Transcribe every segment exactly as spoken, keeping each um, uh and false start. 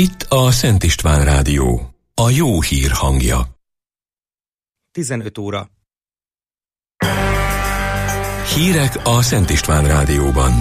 Itt a Szent István Rádió, a jó hír hangja. tizenöt óra. Hírek a Szent István Rádióban.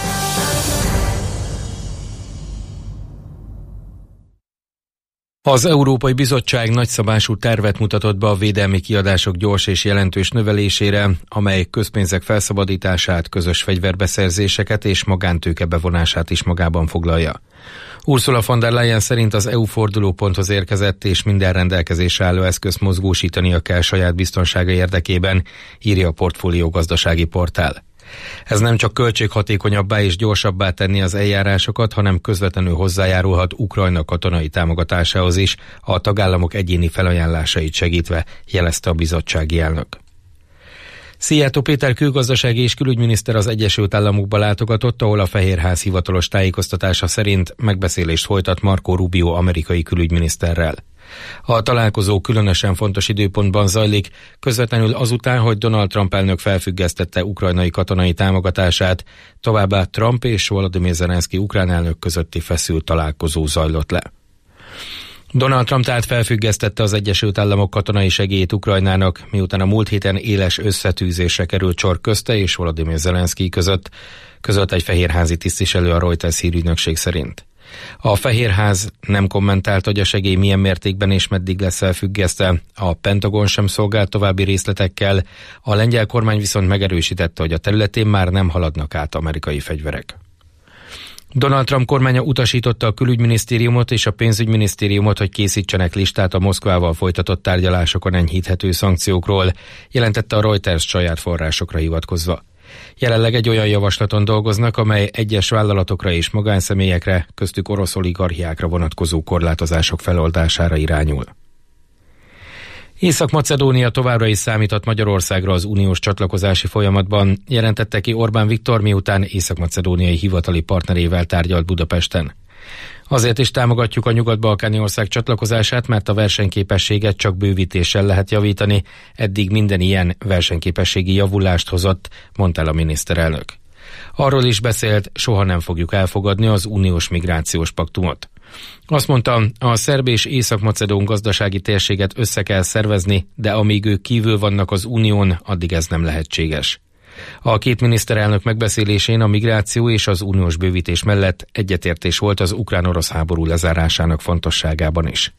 Az Európai Bizottság nagyszabású tervet mutatott be a védelmi kiadások gyors és jelentős növelésére, amely közpénzek felszabadítását, közös fegyverbeszerzéseket és magántőke bevonását is magában foglalja. Ursula von der Leyen szerint az é u fordulóponthoz érkezett, és minden rendelkezésre álló eszközt mozgósítania kell saját biztonsága érdekében, írja a Portfólió gazdasági portál. Ez nem csak költséghatékonyabbá és gyorsabbá tenni az eljárásokat, hanem közvetlenül hozzájárulhat Ukrajna katonai támogatásához is, a tagállamok egyéni felajánlásait segítve, jelezte a bizottsági elnök. Szijjártó Péter külgazdasági és külügyminiszter az Egyesült Államokba látogatott, ahol a Fehérház hivatalos tájékoztatása szerint megbeszélést folytat Marco Rubio amerikai külügyminiszterrel. A találkozó különösen fontos időpontban zajlik, közvetlenül azután, hogy Donald Trump elnök felfüggesztette ukrajnai katonai támogatását, továbbá Trump és Volodymyr Zelenszky ukrán elnök közötti feszült találkozó zajlott le. Donald Trump tehát felfüggesztette az Egyesült Államok katonai segélyét Ukrajnának, miután a múlt héten éles összetűzésre került sor közte és Volodymyr Zelenszky között, között egy fehérházi tisztviselő a Reuters hírügynökség szerint. A Fehérház nem kommentált, hogy a segély milyen mértékben és meddig lesz felfüggesztve, a Pentagon sem szolgált további részletekkel, a lengyel kormány viszont megerősítette, hogy a területén már nem haladnak át amerikai fegyverek. Donald Trump kormánya utasította a külügyminisztériumot és a pénzügyminisztériumot, hogy készítsenek listát a Moszkvával folytatott tárgyalásokon enyhíthető szankciókról, jelentette a Reuters saját forrásokra hivatkozva. Jelenleg egy olyan javaslaton dolgoznak, amely egyes vállalatokra és magánszemélyekre, köztük orosz oligarchiákra vonatkozó korlátozások feloldására irányul. Észak-Macedónia továbbra is számíthat Magyarországra az uniós csatlakozási folyamatban, jelentette ki Orbán Viktor, miután észak-macedóniai hivatali partnerével tárgyalt Budapesten. Azért is támogatjuk a nyugat-balkáni ország csatlakozását, mert a versenyképességet csak bővítéssel lehet javítani, eddig minden ilyen versenyképességi javulást hozott, mondta el a miniszterelnök. Arról is beszélt, soha nem fogjuk elfogadni az uniós migrációs paktumot. Azt mondta, a szerb és észak-macedón gazdasági térséget össze kell szervezni, de amíg ők kívül vannak az unión, addig ez nem lehetséges. A két miniszterelnök megbeszélésén a migráció és az uniós bővítés mellett egyetértés volt az ukrán-orosz háború lezárásának fontosságában is.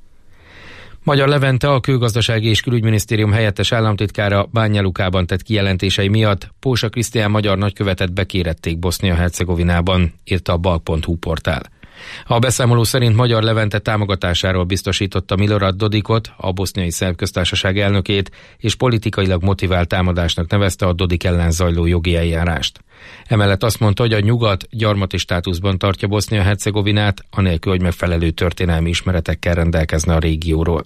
Magyar Levente, a Külgazdasági és Külügyminisztérium helyettes államtitkára Bánja-Lukában tett kijelentései miatt Pósa Krisztián magyar nagykövetet bekérették Bosznia-Hercegovinában, írta a balk pont hu portál. A beszámoló szerint Magyar Levente támogatásáról biztosította Milorad Dodikot, a boszniai szerb köztársaság elnökét, és politikailag motivált támadásnak nevezte a Dodik ellen zajló jogi eljárást. Emellett azt mondta, hogy a nyugat gyarmati státuszban tartja Bosznia-Hercegovinát, anélkül, hogy megfelelő történelmi ismeretekkel rendelkezne a régióról.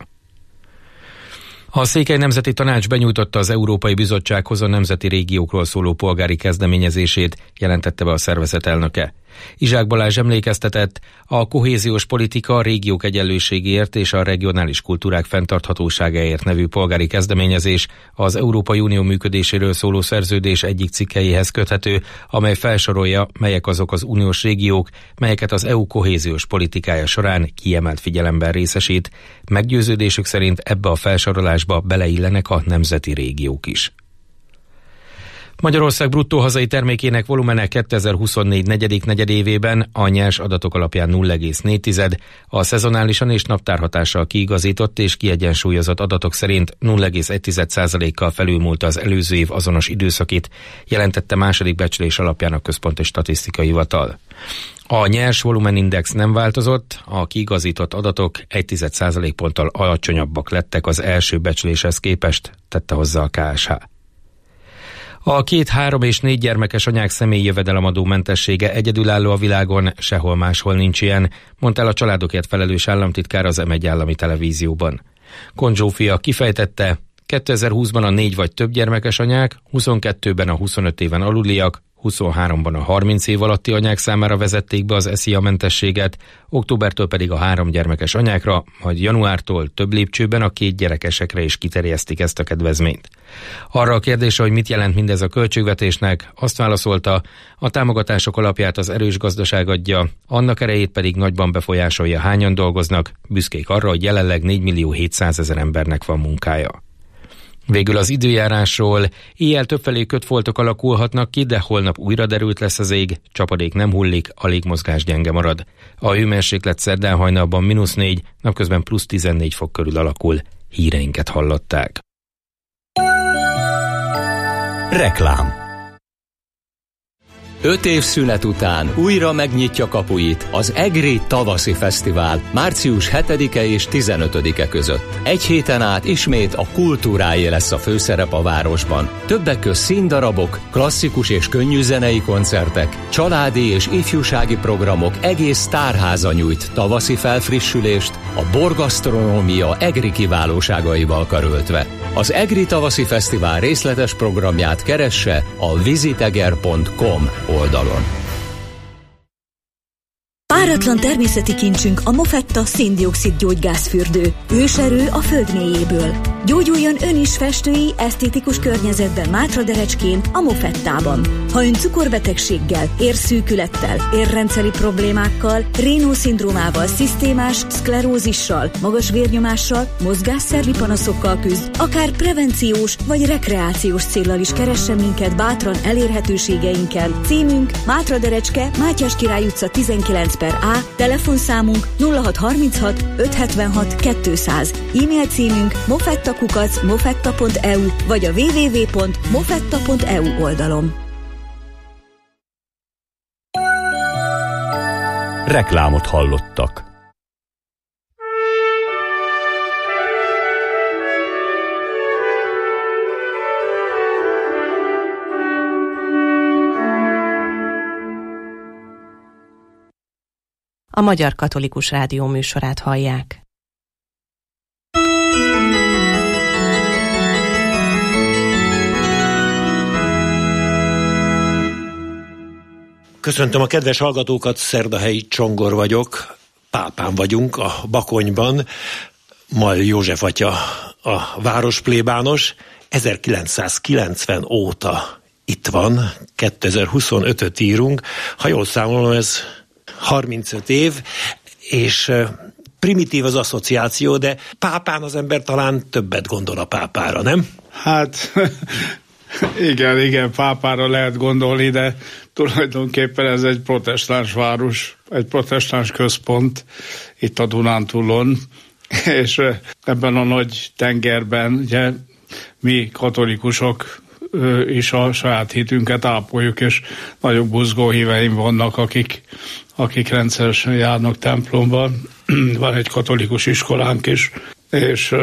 A Székely Nemzeti Tanács benyújtotta az Európai Bizottsághoz a nemzeti régiókról szóló polgári kezdeményezését, jelentette be a szervezet elnöke. Izsák Balázs emlékeztetett, a kohéziós politika a régiók egyenlőségéért és a regionális kultúrák fenntarthatóságáért nevű polgári kezdeményezés az Európai Unió működéséről szóló szerződés egyik cikkeihez köthető, amely felsorolja, melyek azok az uniós régiók, melyeket az é u kohéziós politikája során kiemelt figyelemben részesít. Meggyőződésük szerint ebbe a felsorolásba beleillenek a nemzeti régiók is. Magyarország bruttó hazai termékének volumene kétezer-huszonnégy negyedik negyedévében a nyers adatok alapján nulla egész négy, a szezonálisan és naptárhatással kiigazított és kiegyensúlyozott adatok szerint nulla egész egy százalékkal felülmúlta az előző év azonos időszakit, jelentette második becslés alapján a Központi Statisztikai Hivatal. A nyers volumenindex nem változott, a kiigazított adatok egy százalékponttal alacsonyabbak lettek az első becsléshez képest, tette hozzá a ká es há. A két, három és négy gyermekes anyák személyi jövedelemadó mentessége egyedülálló a világon, sehol máshol nincs ilyen, mondta el a családokért felelős államtitkár az em egy állami televízióban. Kon Zsófia kifejtette, kétezer-húszban a négy vagy több gyermekes anyák, huszonkettőben a huszonöt éven aluliak, huszonháromban a harminc év alatti anyák számára vezették be az é es i á-mentességet, októbertől pedig a három gyermekes anyákra, majd januártól több lépcsőben a két gyerekesekre is kiterjesztik ezt a kedvezményt. Arra a kérdésre, hogy mit jelent mindez a költségvetésnek, azt válaszolta, a támogatások alapját az erős gazdaság adja, annak erejét pedig nagyban befolyásolja, hányan dolgoznak, büszkék arra, hogy jelenleg négymillió hétszázezer embernek van munkája. Végül az időjárásról: éjjel többfelé kötfoltok alakulhatnak ki, de holnap újra derült lesz az ég, csapadék nem hullik, a légmozgás gyenge marad. A hőmérséklet szerdán hajnalban mínusz négy, napközben plusz tizennégy fok körül alakul. Híreinket hallották. Reklám. Öt év szünet után újra megnyitja kapuit az EGRI Tavaszi Fesztivál március hetedike és tizenötödike között. Egy héten át ismét a kultúráé lesz a főszerep a városban. Többek közt színdarabok, klasszikus és könnyű zenei koncertek, családi és ifjúsági programok, egész tárháza nyújt tavaszi felfrissülést, a borgasztronómia EGRI kiválóságaival karöltve. Az EGRI Tavaszi Fesztivál részletes programját keresse a visiteger pont com oldalon. Páratlan természeti kincsünk a Mofetta szén-dioxid gyógygázfürdő. Őserő a föld mélyéből. Gyógyuljon ön is festői, esztétikus környezetben Mátraderecskén, a Mofettában. Ha ön cukorbetegséggel, érszűkülettel, érrendszeri problémákkal, Raynaud-szindrómával, szisztémás szklerózissal, magas vérnyomással, mozgásszervi panaszokkal küzd, akár prevenciós vagy rekreációs céllal is keressen minket bátran elérhetőségeinken. Címünk Mátraderecske, Mátyás Király utca tizenkilenc per A, telefonszámunk nulla hat harminchat ötszázhetvenhat kétszáz, e-mail címünk mofettakukac mofetta pont e u vagy a double-u double-u double-u pont mofetta pont e u oldalon. Reklámot hallottak. A Magyar Katolikus Rádió műsorát hallják. Köszöntöm a kedves hallgatókat, Szerdahelyi Csongor vagyok, pápán vagyunk a Bakonyban, Mal József atya a városplébános, ezerkilencszázkilencven óta itt van, kétezer-huszonötöt írunk, ha jól számolom, ez harmincöt év, és primitív az asszociáció, de pápán az ember talán többet gondol a pápára, nem? Hát igen, igen, pápára lehet gondolni, de tulajdonképpen ez egy protestáns város, egy protestáns központ itt a Dunántúlon, és ebben a nagy tengerben ugye mi katolikusok is a saját hitünket ápoljuk, és nagyon buzgó híveim vannak, akik, akik rendszeresen járnak templomban. Van egy katolikus iskolánk is, és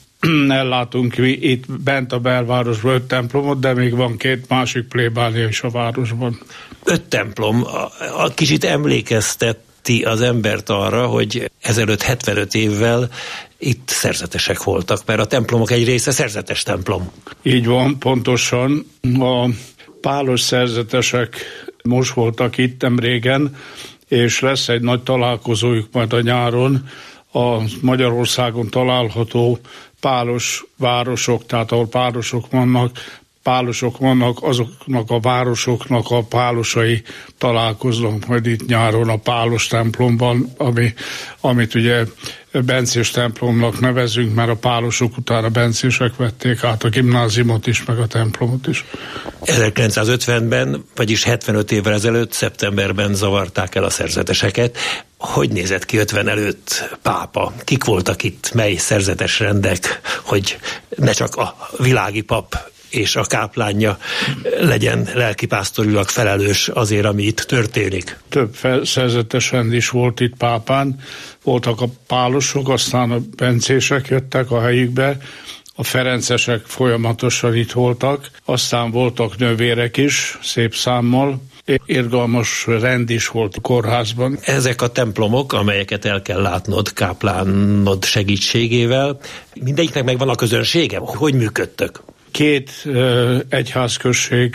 ellátunk mi itt bent a belvárosban öt templomot, de még van két másik plébánia is a városban. Öt templom, a, a kicsit emlékezteti az embert arra, hogy ezelőtt hetvenöt évvel itt szerzetesek voltak, mert a templomok egy része szerzetes templom. Így van, pontosan. A pálos szerzetesek most voltak itt nem régen, és lesz egy nagy találkozójuk majd a nyáron a Magyarországon található pálos városok, tehát ahol pálosok vannak, pálosok vannak, azoknak a városoknak a pálosai találkoznak majd itt nyáron a pálos templomban, ami, amit ugye bencés templomnak nevezünk, mert a pálosok után a bencések vették át a gimnáziumot is, meg a templomot is. ezerkilencszázötvenben, vagyis hetvenöt évvel ezelőtt, szeptemberben zavarták el a szerzeteseket. Hogy nézett ki ötven előtt pápa? Kik voltak itt, mely szerzetes rendek, hogy ne csak a világi pap és a káplánja legyen lelkipásztorilag felelős azért, ami itt történik? Több szerzetes rend is volt itt pápán. Voltak a pálosok, aztán a bencések jöttek a helyükbe, a ferencesek folyamatosan itt voltak, aztán voltak nővérek is, szép számmal, irgalmas rend is volt a kórházban. Ezek a templomok, amelyeket el kell látnod káplánod segítségével, mindegyiknek megvan a közönsége? Hogy működtök? Két uh, egyházközség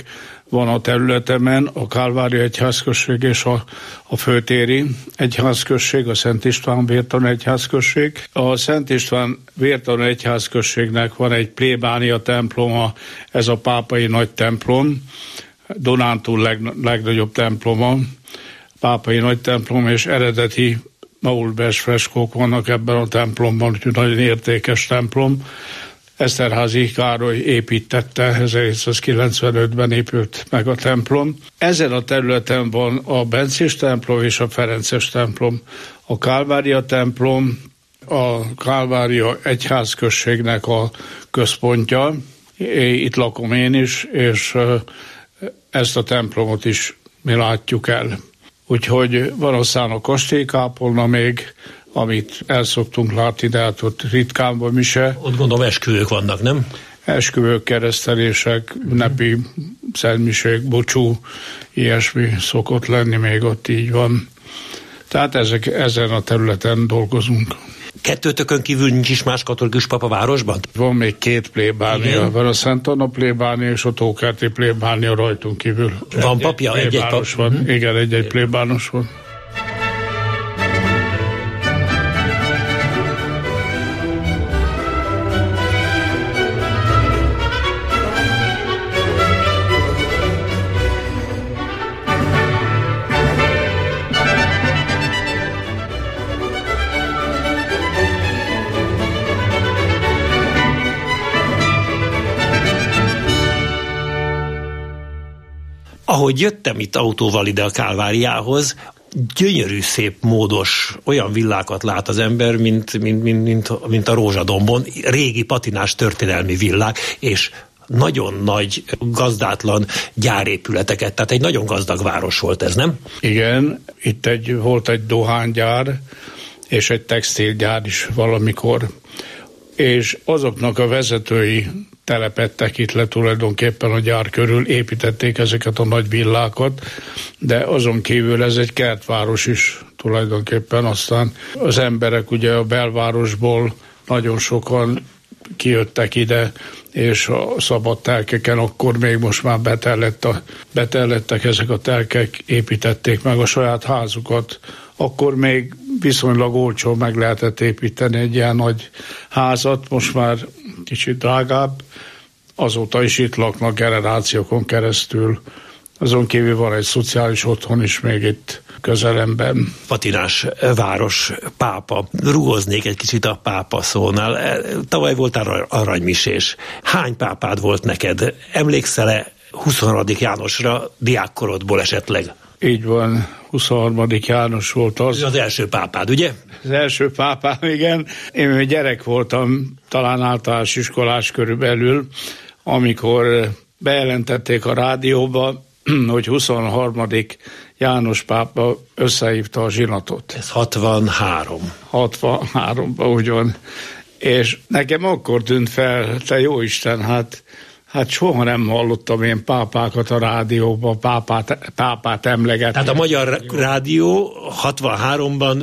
van a területemen, a Kálvária egyházközség és a, a Főtéri egyházközség, a Szent István Vértanú egyházközség. A Szent István Vértanú egyházközségnek van egy plébánia temploma, ez a pápai nagy templom, Dunántúl leg, legnagyobb temploma, pápai nagy templom, és eredeti maulbers freskók vannak ebben a templomban, úgyhogy nagyon értékes templom. Eszterházy Károly építette, ezerhétszázkilencvenötben épült meg a templom. Ezen a területen van a Bencés templom és a Ferences templom. A Kálvária templom a Kálvária egyházközségnek a központja. Itt lakom én is, és ezt a templomot is mi látjuk el. Úgyhogy van aztán a kastélykápolna még, amit el szoktunk látni, de hát ott ritkán van mise. Ott gondolom esküvők vannak, nem? Esküvők, keresztelések, ünnepi szentmisék, bocsú, ilyesmi szokott lenni, még ott így van. Tehát ezek, ezen a területen dolgozunk. Kettőtökön kívül nincs is más katolikus pap a városban? Van még két plébánia, van a Szent Anna plébánia és a Tókerti plébánia rajtunk kívül. Van egy, papja? Egy, egy pap? Van. Uh-huh. Igen, egy-egy plébános van. Ahogy jöttem itt autóval ide a Kálváriához, gyönyörű, szép, módos, olyan villákat lát az ember, mint, mint, mint, mint, mint a Rózsadombon, régi patinás történelmi villák, és nagyon nagy, gazdátlan gyárépületeket, tehát egy nagyon gazdag város volt ez, nem? Igen, itt egy, volt egy dohánygyár, és egy textilgyár is valamikor, és azoknak a vezetői telepettek itt le tulajdonképpen a gyár körül, építették ezeket a nagy villákat, de azon kívül ez egy kertváros is tulajdonképpen. Aztán az emberek ugye a belvárosból nagyon sokan kijöttek ide, és a szabad telkeken akkor még most már betellett a, betellettek ezek a telkek, építették meg a saját házukat. Akkor még viszonylag olcsón meg lehetett építeni egy ilyen nagy házat, most már kicsit drágább, azóta is itt laknak generációkon keresztül. Azon kívül van egy szociális otthon is még itt közelemben. Patinás város, pápa. Rugoznék egy kicsit a pápa szónál. Tavaly voltál aranymisés. Hány pápád volt neked? Emlékszel-e huszonharmadik Jánosra diákkorodból esetleg? Így van, huszonharmadik János volt az. Az első pápád, ugye? Az első pápám, igen. Én még gyerek voltam, talán általános iskolás körülbelül, amikor bejelentették a rádióba, hogy huszonharmadik János pápa összehívta a zsinatot. Ez hatvanhárom. hatvanháromban, úgy van. És nekem akkor tűnt fel, te jó Isten, hát Hát soha nem hallottam én pápákat a rádióban, pápát, pápát emlegetni. Tehát a Magyar Rádió hatvanháromban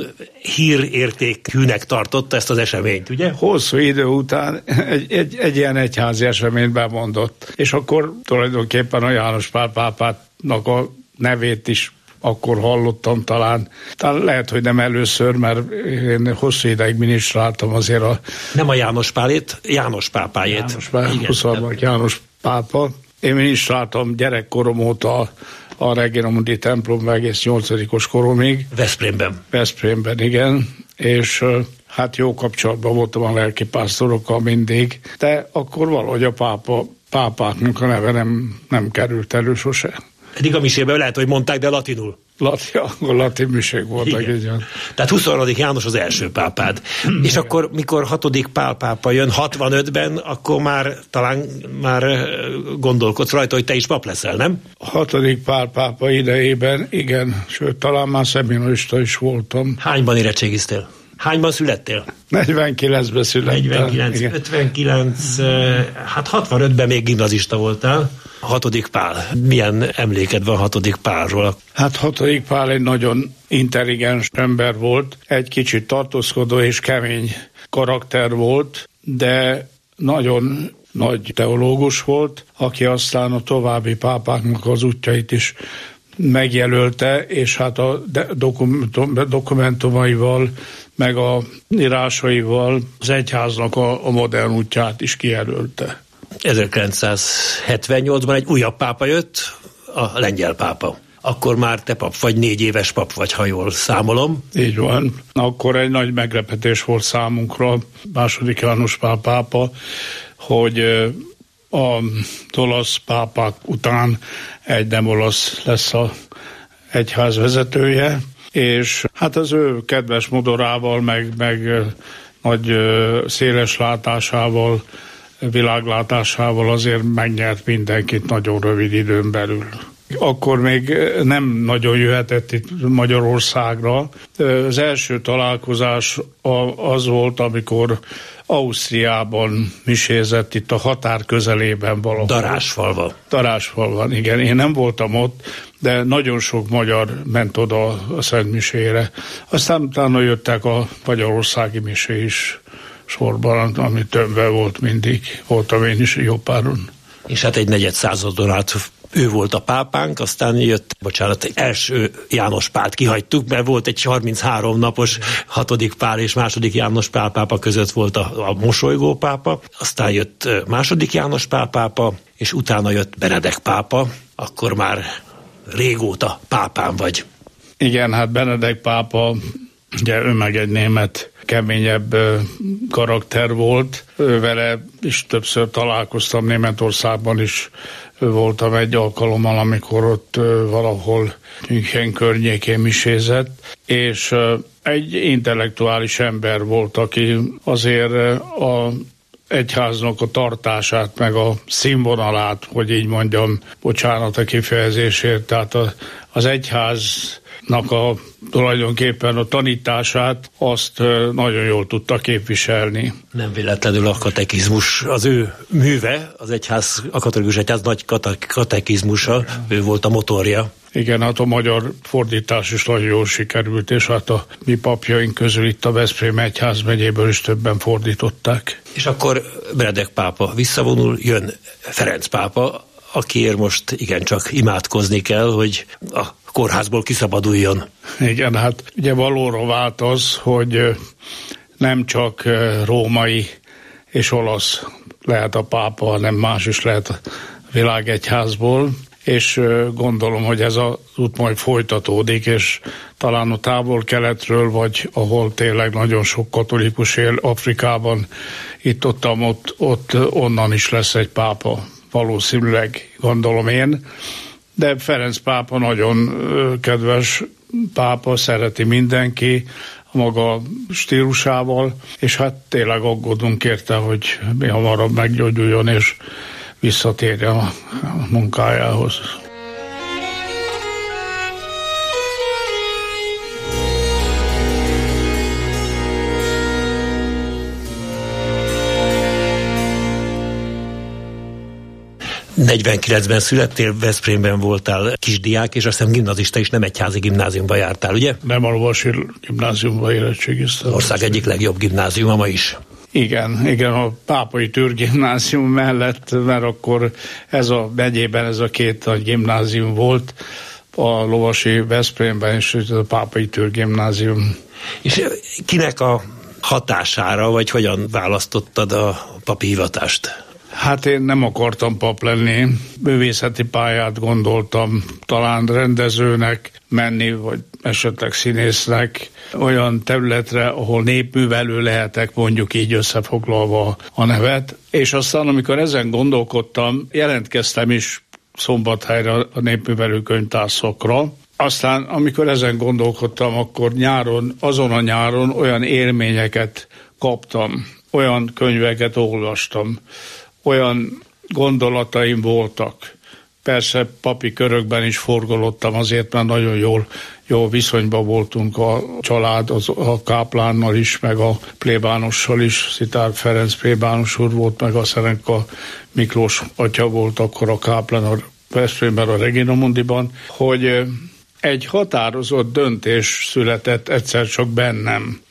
hírértékűnek tartotta ezt az eseményt, ugye? Hosszú idő után egy, egy, egy ilyen egyházi eseményt bemondott. És akkor tulajdonképpen a János Pál pápának a nevét is akkor hallottam talán. Talán lehet, hogy nem először, mert én hosszú ideig minisztráltam azért a... Nem a János Pálét, János pápájét. János Pál, huszonharmadik János pápa. Én minisztráltam gyerekkorom óta a Regina Mundi templomban egész nyolcadikos koromig. Veszprémben. Veszprémben, igen. És hát jó kapcsolatban voltam a lelkipásztorokkal mindig. De akkor valahogy a pápa, pápáknak a neve nem, nem került elő sose. Eddig a misében lehet, hogy mondták, de latinul. Latin, akkor latin misék voltak. Így. Tehát huszonharmadik János az első pápád. Igen. És akkor, mikor hatodik Pál pápa jön hatvanötben, akkor már talán már gondolkodsz rajta, hogy te is pap leszel, nem? A hatodik Pál pápa idejében, igen, sőt, talán már szeminarista is voltam. Hányban érettségiztél? Hányban születtél? negyvenkilencben születtem. negyvenkilenc, igen. ötvenkilenc, hát hatvanötben még gimnazista voltál. A hatodik Pál. Milyen emléked van hatodik Pálról? Hát hatodik Pál egy nagyon intelligens ember volt, egy kicsit tartózkodó és kemény karakter volt, de nagyon nagy teológus volt, aki aztán a további pápáknak az útjait is megjelölte, és hát a dokumentum, dokumentumaival, meg a írásaival az egyháznak a, a modern útját is kijelölte. ezerkilencszázhetvennyolcban egy újabb pápa jött, a lengyel pápa. Akkor már te pap vagy, négy éves pap vagy, ha jól számolom. Így van. Akkor egy nagy meglepetés volt számunkra, második János Pál pápa, hogy a olasz pápák után egy nem olasz lesz az egyház vezetője, és hát az ő kedves modorával, meg, meg nagy széles látásával, világlátásával azért megnyert mindenkit nagyon rövid időn belül. Akkor még nem nagyon jöhetett itt Magyarországra. Az első találkozás az volt, amikor Ausztriában misézett, itt a határ közelében valahol. Darásfalva. Darásfalvan, igen. Én nem voltam ott, de nagyon sok magyar ment oda a Szent Misére. Aztán utána jöttek a magyarországi misé is sorban, ami többen volt mindig. Voltam én is jó páron. És hát egy negyed századon át ő volt a pápánk, aztán jött, bocsánat, első János Pált kihagytuk, mert volt egy harminchárom napos hatodik Pál és második János Pál pápa között volt a, a mosolygó pápa, aztán jött második János Pál pápa, és utána jött Benedek pápa, akkor már régóta pápán vagy. Igen, hát Benedek pápa, ugye ő meg egy német keményebb karakter volt, ő vele is többször találkoztam, Németországban is voltam egy alkalommal, amikor ott valahol München környékén misézett, és egy intellektuális ember volt, aki azért a egyháznak a tartását, meg a színvonalát, hogy így mondjam, bocsánat a kifejezésért, tehát az egyháznak a tulajdonképpen a tanítását azt nagyon jól tudta képviselni. Nem véletlenül a katekizmus az ő műve, az egyház, a katolikus egyház nagy katekizmusa, ő volt a motorja. Igen, hát a magyar fordítás is nagyon jól sikerült, és hát a mi papjaink közül itt a Veszprém egyházmegyéből is többen fordították. És akkor Benedek pápa visszavonul, jön Ferenc pápa, akiért most igencsak imádkozni kell, hogy a kórházból kiszabaduljon. Igen, hát ugye valóra vált az, hogy nem csak római és olasz lehet a pápa, hanem más is lehet a világegyházból, és gondolom, hogy ez az út majd folytatódik, és talán a távol-keletről, vagy ahol tényleg nagyon sok katolikus él, Afrikában, itt-ott, ott, ott onnan is lesz egy pápa, valószínűleg, gondolom én. De Ferenc pápa nagyon kedves pápa, szereti mindenki a maga stílusával, és hát tényleg aggódunk érte, hogy mi hamarabb meggyógyuljon, és visszatérjen a munkájához. negyvenkilencben születtél, Veszprémben voltál kisdiák, és azt hiszem gimnazista is, nem egyházi gimnáziumba jártál, ugye? Nem, a Lovasi gimnáziumba érettségiztem. Ország egyik legjobb gimnáziuma ma is. Igen, igen, a Pápai Tűr gimnázium mellett, mert akkor ez a megyében ez a két nagy gimnázium volt, a Lovasi Veszprémben és a Pápai Tűr gimnázium. És kinek a hatására, vagy hogyan választottad a papi hivatást? Hát én nem akartam pap lenni, művészeti pályát gondoltam, talán rendezőnek menni, vagy esetleg színésznek, olyan területre, ahol népművelő lehetek, mondjuk így összefoglalva a nevet. És aztán, amikor ezen gondolkodtam, jelentkeztem is Szombathelyre a népművelő könyvtárszakra. Aztán, amikor ezen gondolkodtam, akkor nyáron, azon a nyáron olyan élményeket kaptam, olyan könyveket olvastam, olyan gondolataim voltak. Persze papi körökben is forgolottam azért, mert nagyon jól, jó viszonyban voltunk a család, az, a káplánnal is, meg a plébánossal is. Szitár Ferenc plébános úr volt, meg a Szerenka Miklós atya volt akkor a káplán a Veszprémben, a Regina Mundiban, hogy egy határozott döntés született egyszer csak bennem.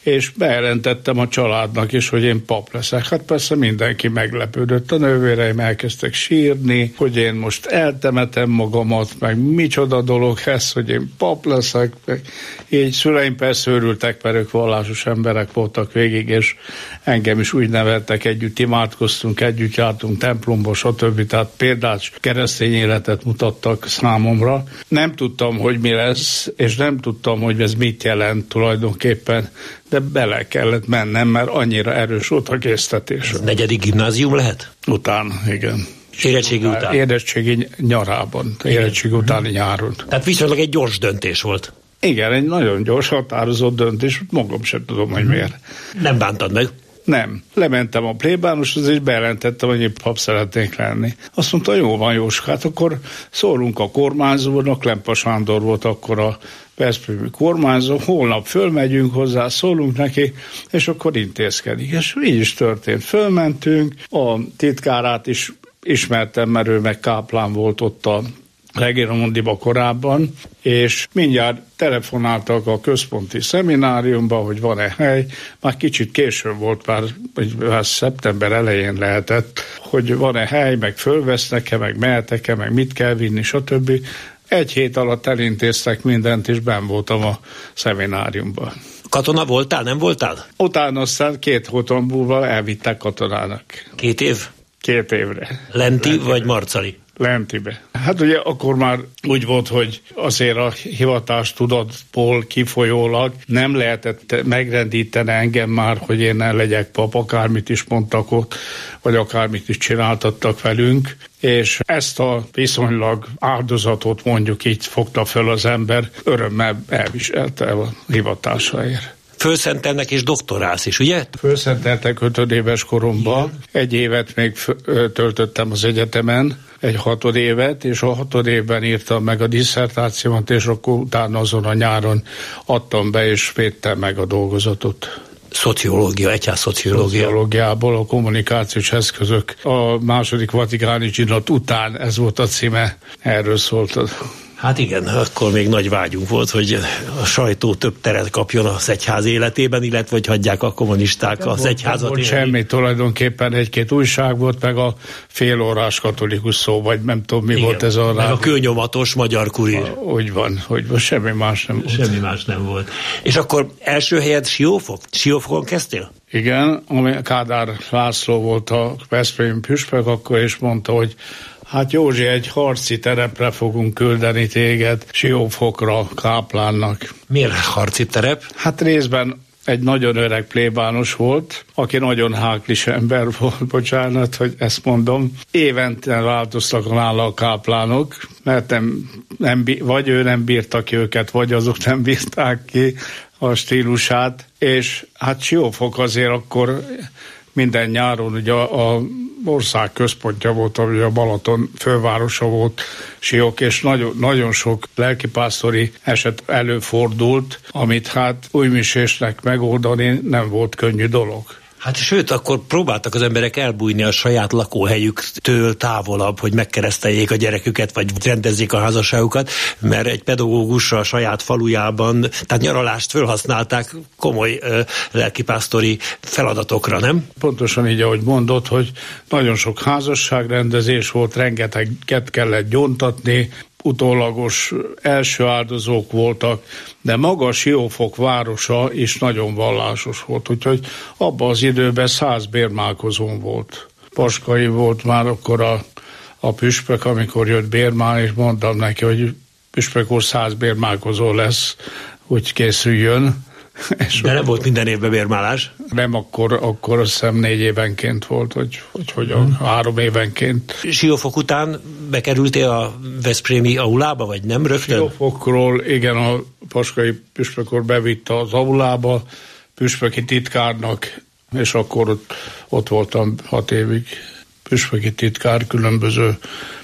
és bejelentettem a családnak is, hogy én pap leszek. Hát persze mindenki meglepődött, a nővéreim elkezdtek sírni, hogy én most eltemetem magamat, meg micsoda dolog ez, hogy én pap leszek, meg így szüleim persze örültek, mert ők vallásos emberek voltak végig, és engem is úgy neveltek, együtt imádkoztunk, együtt jártunk templomba, stb. Tehát példás keresztény életet mutattak számomra. Nem tudtam, hogy mi lesz, és nem tudtam, hogy ez mit jelent tulajdonképpen, de bele kellett mennem, mert annyira erős volt a késztetés. Ez negyedik gimnázium lehet? Után, igen. Érettségi után? Érettségi nyarában, érettségi utáni nyáron. Tehát viszonylag egy gyors döntés volt. Igen, egy nagyon gyors, határozott döntés, magam sem tudom, hogy miért. Nem bántad meg? Nem. Lementem a plébánoshoz, és bejelentettem, hogy én pap szeretnék lenni. Azt mondta, jó van, Jóska, hát akkor szólunk a kormányzónak, Lempa Sándor volt akkor a veszprémi kormányzó, holnap fölmegyünk hozzá, szólunk neki, és akkor intézkedik. És így is történt. Fölmentünk, a titkárát is ismertem, mert ő meg káplán volt ott a Regina Mundiba korábban, és mindjárt telefonáltak a központi szemináriumba, hogy van-e hely, már kicsit később volt, már, már szeptember elején lehetett, hogy van-e hely, meg fölvesznek-e, meg mehetek-e, meg mit kell vinni, stb. Egy hét alatt elintéztek mindent, és benn voltam a szemináriumban. Katona voltál, nem voltál? Utána aztán két hóton múlva elvittek katonának. Két év? Két évre. Lenti Lentibe. Vagy Marcali? Lentibe. Hát ugye akkor már úgy volt, hogy azért a hivatás tudatból kifolyólag nem lehetett megrendíteni engem már, hogy én ne legyek pap, akármit is mondtak ott, vagy akármit is csináltattak velünk, és ezt a viszonylag áldozatot, mondjuk így fogta föl az ember, örömmel elviselte a hivatásáért. Fölszentelnek és doktorálsz is, ugye? Fölszenteltek ötödéves koromban. Egy évet még töltöttem az egyetemen, egy hatodévet, és a hatodévben írtam meg a disszertációmat, és akkor utána azon a nyáron adtam be, és védtem meg a dolgozatot. Szociológia, egyház szociológia. Szociológiából a kommunikációs eszközök. A második vatikáni zsinat után ez volt a címe, erről szólt. Hát igen, akkor még nagy vágyunk volt, hogy a sajtó több teret kapjon az egyház életében, illetve hogy hagyják a kommunisták nem az volt, egyházat. Nem volt semmi, tulajdonképpen egy-két újság volt, meg a félórás katolikus szó, vagy nem tudom mi igen, volt ez a... Meg a kőnyomatos magyar kurír. Úgy van, hogy van, semmi más nem volt. Semmi más nem volt. És akkor első helyed Siófok? Siófokon kezdtél? Igen, ami Kádár László volt a veszprémi püspök, akkor is mondta, hogy hát Józsi, egy harci terepre fogunk küldeni téged, Siófokra, káplánnak. Miért harci terep? Hát részben egy nagyon öreg plébános volt, aki nagyon háklis ember volt, bocsánat, hogy ezt mondom. Évente változtak nála a káplánok, mert nem, nem, vagy ő nem bírta ki őket, vagy azok nem bírták ki a stílusát, és hát Siófok azért akkor minden nyáron ugye a, a ország központja volt, ami a Balaton fővárosa volt, Siók, és nagyon, nagyon sok lelkipásztori eset előfordult, amit hát újmisésnek megoldani nem volt könnyű dolog. Hát sőt, akkor próbáltak az emberek elbújni a saját lakóhelyüktől távolabb, hogy megkereszteljék a gyereküket, vagy rendezzék a házasságukat, mert egy pedagógus a saját falujában, tehát nyaralást felhasználták komoly ö, lelkipásztori feladatokra, nem? Pontosan így, ahogy mondod, hogy nagyon sok házasságrendezés volt, rengeteget kellett gyóntatni, utólagos első áldozók voltak, de maga Siófok városa is nagyon vallásos volt, úgyhogy abban az időben száz bérmálkozón volt. Paskai volt már akkor a, a püspök, amikor jött bérmál, és mondtam neki, hogy püspök úr, száz bérmálkozó lesz, úgy készüljön. De nem volt minden évben bérmálás? Nem, akkor, akkor azt hiszem négy évenként volt, hogy, hogy, hogy a hmm. három évenként. Siófok után bekerültél a veszprémi aulába, vagy nem rögtön? Siófokról, igen, a paskai püspök úr bevitte az aulába, püspöki titkárnak, és akkor ott, ott voltam hat évig püspöki titkár különböző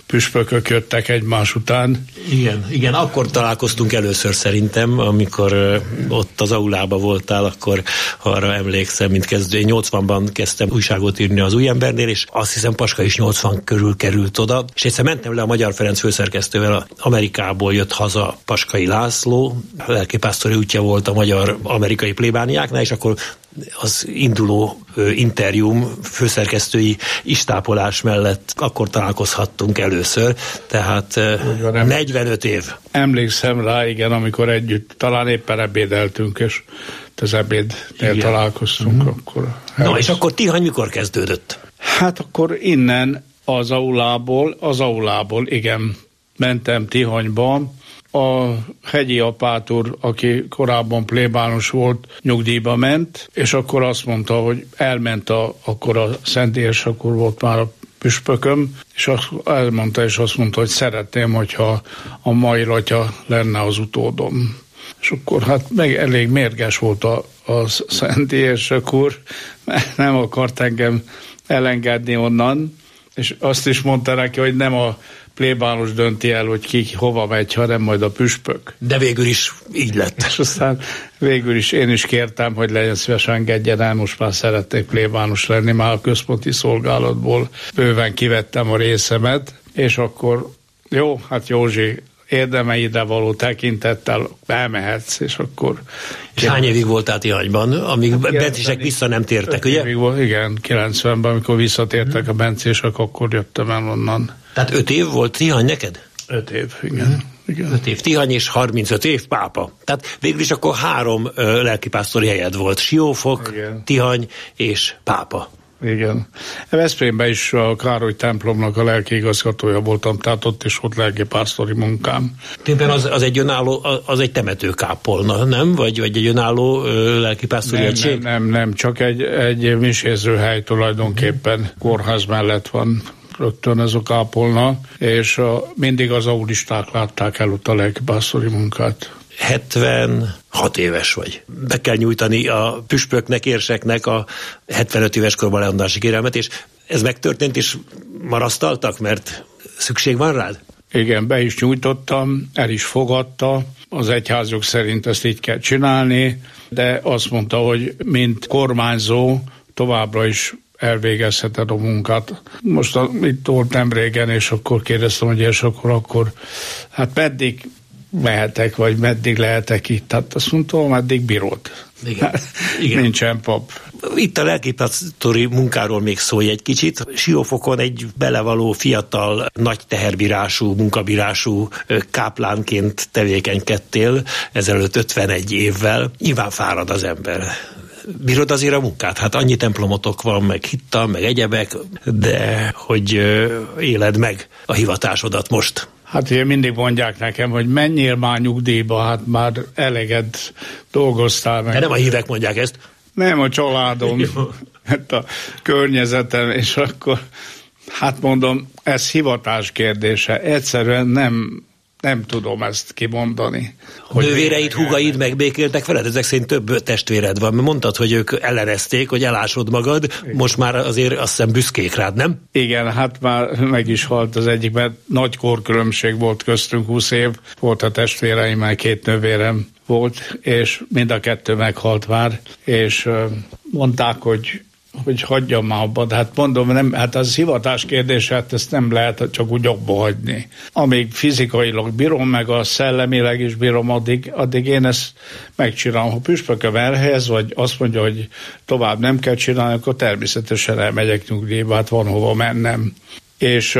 püspökök jöttek egymás után. Igen, igen, akkor találkoztunk először szerintem, amikor uh, ott az aulában voltál, akkor arra emlékszem, mint kezdő. Én nyolcvanban kezdtem újságot írni az Új Embernél, és azt hiszem Paska is nyolcvan körül került oda, és egyszer mentem le a Magyar Ferenc főszerkesztővel, Amerikából jött haza Paskai László, lelkipásztori útja volt a magyar amerikai plébániáknál, és akkor az induló ö, interjúm, főszerkesztői istápolás mellett akkor találkozhattunk először, tehát ö, negyvenöt év. Emlékszem rá, igen, amikor együtt, talán éppen ebédeltünk, és az ebédnél találkoztunk. Mm-hmm. Akkor Na, és akkor Tihany mikor kezdődött? Hát akkor innen az aulából, az aulából, igen, mentem Tihanyba. A hegyi apátor, aki korábban plébános volt, nyugdíjba ment, és akkor azt mondta, hogy elment a, akkor a szentélyes, akkor volt már a püspököm, és azt elmondta, és azt mondta, hogy szeretném, hogyha a mai atya lenne az utódom. És akkor hát meg elég mérges volt a, a szentélyes úr, mert nem akart engem elengedni onnan, és azt is mondta neki, hogy nem a plébános dönti el, hogy ki hova megy, hanem majd a püspök. De végül is így lett. És aztán végül is én is kértem, hogy legyen szívesen engedjen el, most már szeretnék plébános lenni, már a központi szolgálatból bőven kivettem a részemet, és akkor jó, hát Józsi, érdemeidre való tekintettel elmehetsz, és akkor... És hány évig voltál Tihanyban, amíg bencések vissza nem tértek, ugye? Volt, igen, kilencvenben, amikor visszatértek a bencések, akkor jöttem el onnan. Tehát öt év volt Tihany neked? Öt év, igen. igen. Öt év Tihany és harmincöt év pápa. Tehát végül is akkor három ö, lelkipásztori helyed volt. Siófok, igen. Tihany és pápa. Igen. Veszprémben is a Károly templomnak a lelkiigazgatója voltam, tehát ott is volt lelkipásztori munkám. Tényleg az, az egy önálló, az egy temetőkápolna, nem? Vagy, vagy egy önálló ö, lelkipásztori nem, egység? Nem, nem, nem, csak egy, egy misézőhely tulajdonképpen, kórház mellett van rögtön ez a kápolna, és a, mindig az aulisták látták el ott a lelkipásztori munkát. hetvenhat éves vagy. Be kell nyújtani a püspöknek, érseknek a hetvenöt éves korban lemondási kérelmet, és ez megtörtént, és marasztaltak, mert szükség van rád? Igen, be is nyújtottam, el is fogadta, az egyházok szerint ezt így kell csinálni, de azt mondta, hogy mint kormányzó továbbra is elvégezheted a munkát. Most a, itt volt nem régen, és akkor kérdeztem, hogy és akkor, akkor hát meddig mehetek, vagy meddig lehetek itt. Tehát azt mondtam, meddig bírod. Igen. Igen. Nincsen pap. Itt a lelkipásztori munkáról még szólj egy kicsit. Siófokon egy belevaló, fiatal, nagy teherbírású, munkabírású káplánként tevékenykedtél ezelőtt ötvenegy évvel. Nyilván fárad az ember. Bírod azért a munkát? Hát annyi templomotok van, meg hittan, meg egyebek, de hogy éled meg a hivatásodat most? Hát ugye mindig mondják nekem, hogy menjél már nyugdíjba, hát már eleget dolgoztál meg. De nem a hívek mondják ezt? Nem, a családom, hát a környezetem, és akkor, hát mondom, ez hivatás kérdése. Egyszerűen nem, nem tudom ezt kimondani. A nővéreid, húgaid megbékéltek veled? Ezek szerint több testvéred van. Mondtad, hogy ők ellenezték, hogy elásod magad, igen. Most már azért azt hiszem büszkék rád, nem? Igen, hát már meg is halt az egyik, mert nagy korkülönbség volt köztünk, húsz év. Volt a testvéreimmel, két nővérem volt, és mind a kettő meghalt már, és mondták, hogy hogy hagyjam már abba, de hát mondom, nem, hát az hivatás kérdése, hát ezt nem lehet csak úgy abba hagyni. Amíg fizikailag bírom, meg a szellemileg is bírom, addig, addig én ezt megcsinálom. Ha püspököm elhelyez, vagy azt mondja, hogy tovább nem kell csinálni, akkor természetesen elmegyek nyugdíjba, hát van hova mennem. És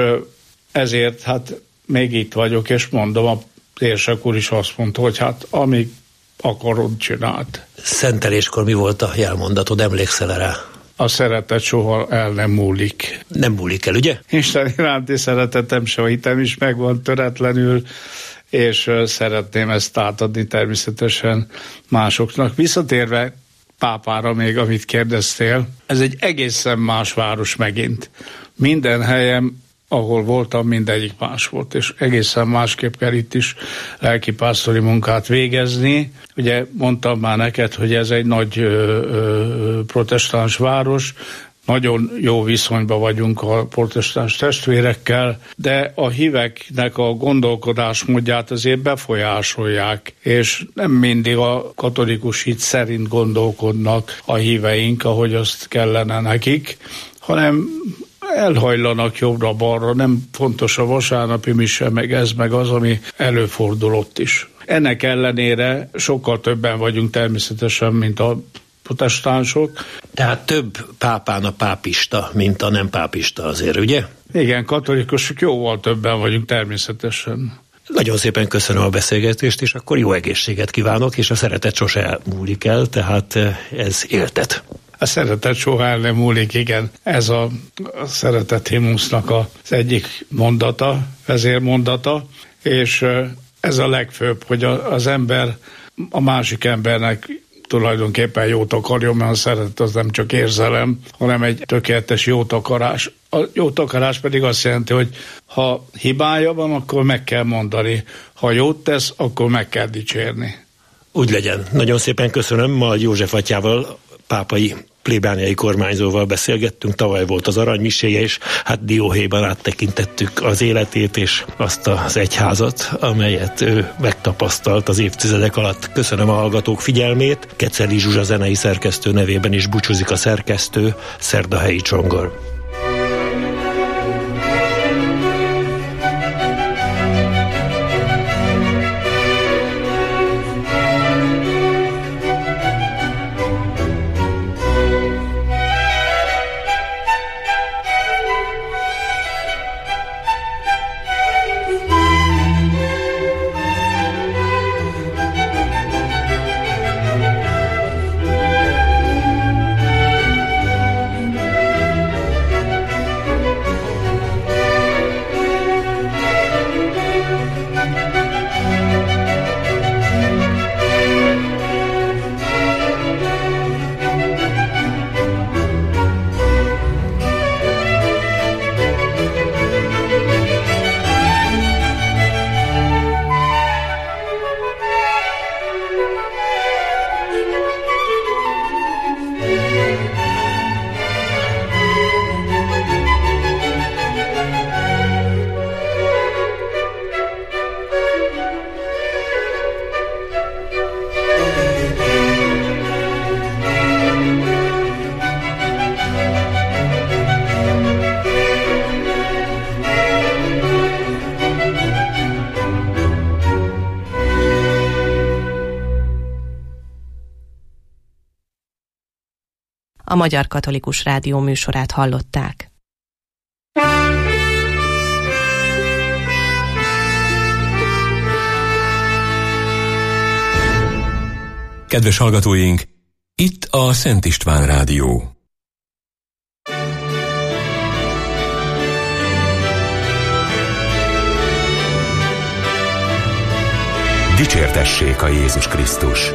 ezért hát még itt vagyok, és mondom, a érsek úr is azt mondta, hogy hát amíg akarod, csináld. Szenteléskor mi volt a jelmondatod, emlékszel rá? A szeretet soha el nem múlik. Nem múlik el, ugye? Isten iránti szeretetem, se a hitem is megvan töretlenül, és szeretném ezt átadni természetesen másoknak. Visszatérve pápára még, amit kérdeztél, ez egy egészen más város megint. Minden helyem, ahol voltam, mindegyik más volt, és egészen másképp kell itt is lelkipásztori munkát végezni. Ugye mondtam már neked, hogy ez egy nagy ö, ö, protestáns város, nagyon jó viszonyban vagyunk a protestáns testvérekkel, de a híveknek a gondolkodásmódját azért befolyásolják, és nem mindig a katolikus hit szerint gondolkodnak a híveink, ahogy azt kellene nekik, hanem elhajlanak jobbra-balra, nem fontos a vasárnapi mise, meg ez, meg az, ami előfordulott is. Ennek ellenére sokkal többen vagyunk természetesen, mint a protestánsok. Tehát több pápán a pápista, mint a nem pápista azért, ugye? Igen, katolikusok jóval többen vagyunk természetesen. Nagyon szépen köszönöm a beszélgetést, és akkor jó egészséget kívánok, és a szeretet sose elmúlik el, tehát ez éltet. A szeretet soha el nem múlik, igen. Ez a, a szeretet himnusznak az egyik mondata, vezérmondata, és ez a legfőbb, hogy a, az ember a másik embernek tulajdonképpen jót akarjon, mert a szeretet az nem csak érzelem, hanem egy tökéletes jót akarás. A jót akarás pedig azt jelenti, hogy ha hibája van, akkor meg kell mondani. Ha jót tesz, akkor meg kell dicsérni. Úgy legyen. Nagyon szépen köszönöm. Ma József atyával, pápai plébániai kormányzóval beszélgettünk, tavaly volt az aranymiséje, és hát dióhéjban áttekintettük az életét és azt az egyházat, amelyet ő megtapasztalt az évtizedek alatt. Köszönöm a hallgatók figyelmét, Keceli Zsuzsa zenei szerkesztő nevében is búcsúzik a szerkesztő, Szerdahelyi Csongor. A Magyar Katolikus Rádió műsorát hallották. Kedves hallgatóink, itt a Szent István Rádió. Dicsértessék a Jézus Krisztus!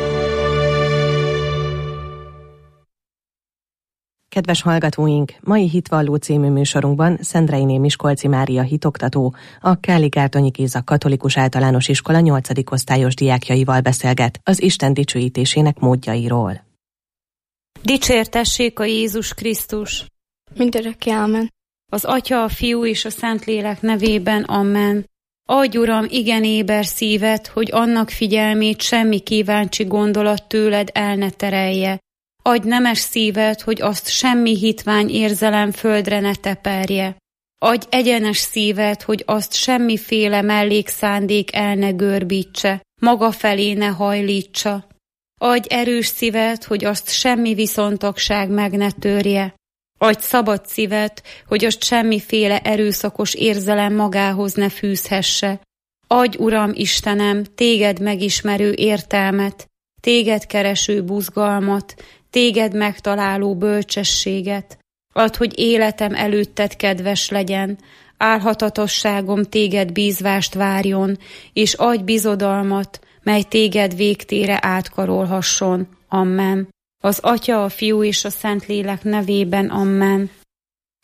Kedves hallgatóink, mai Hitvalló című műsorunkban Szendreiné Miskolci Mária hitoktató, a Káli-Gárdonyi Géza Katolikus Általános Iskola nyolcadik osztályos diákjaival beszélget az Isten dicsőítésének módjairól. Dicsértessék a Jézus Krisztus! Mindörökké amen. Az Atya, a Fiú és a Szentlélek nevében amen. Adj, Uram, igen éber szívet, hogy annak figyelmét semmi kíváncsi gondolat tőled el ne terelje. Adj nemes szívet, hogy azt semmi hitvány érzelem földre ne teperje. Adj egyenes szívet, hogy azt semmiféle mellékszándék el ne görbítse, maga felé ne hajlítsa. Adj erős szívet, hogy azt semmi viszontagság meg ne törje. Adj szabad szívet, hogy azt semmiféle erőszakos érzelem magához ne fűzhesse. Adj, Uram Istenem, téged megismerő értelmet, téged kereső buzgalmat, téged megtaláló bölcsességet. Add, hogy életem előtted kedves legyen, álhatatosságom téged bízvást várjon, és adj bizodalmat, mely téged végtére átkarolhasson. Amen. Az Atya, a Fiú és a Szentlélek nevében. Amen.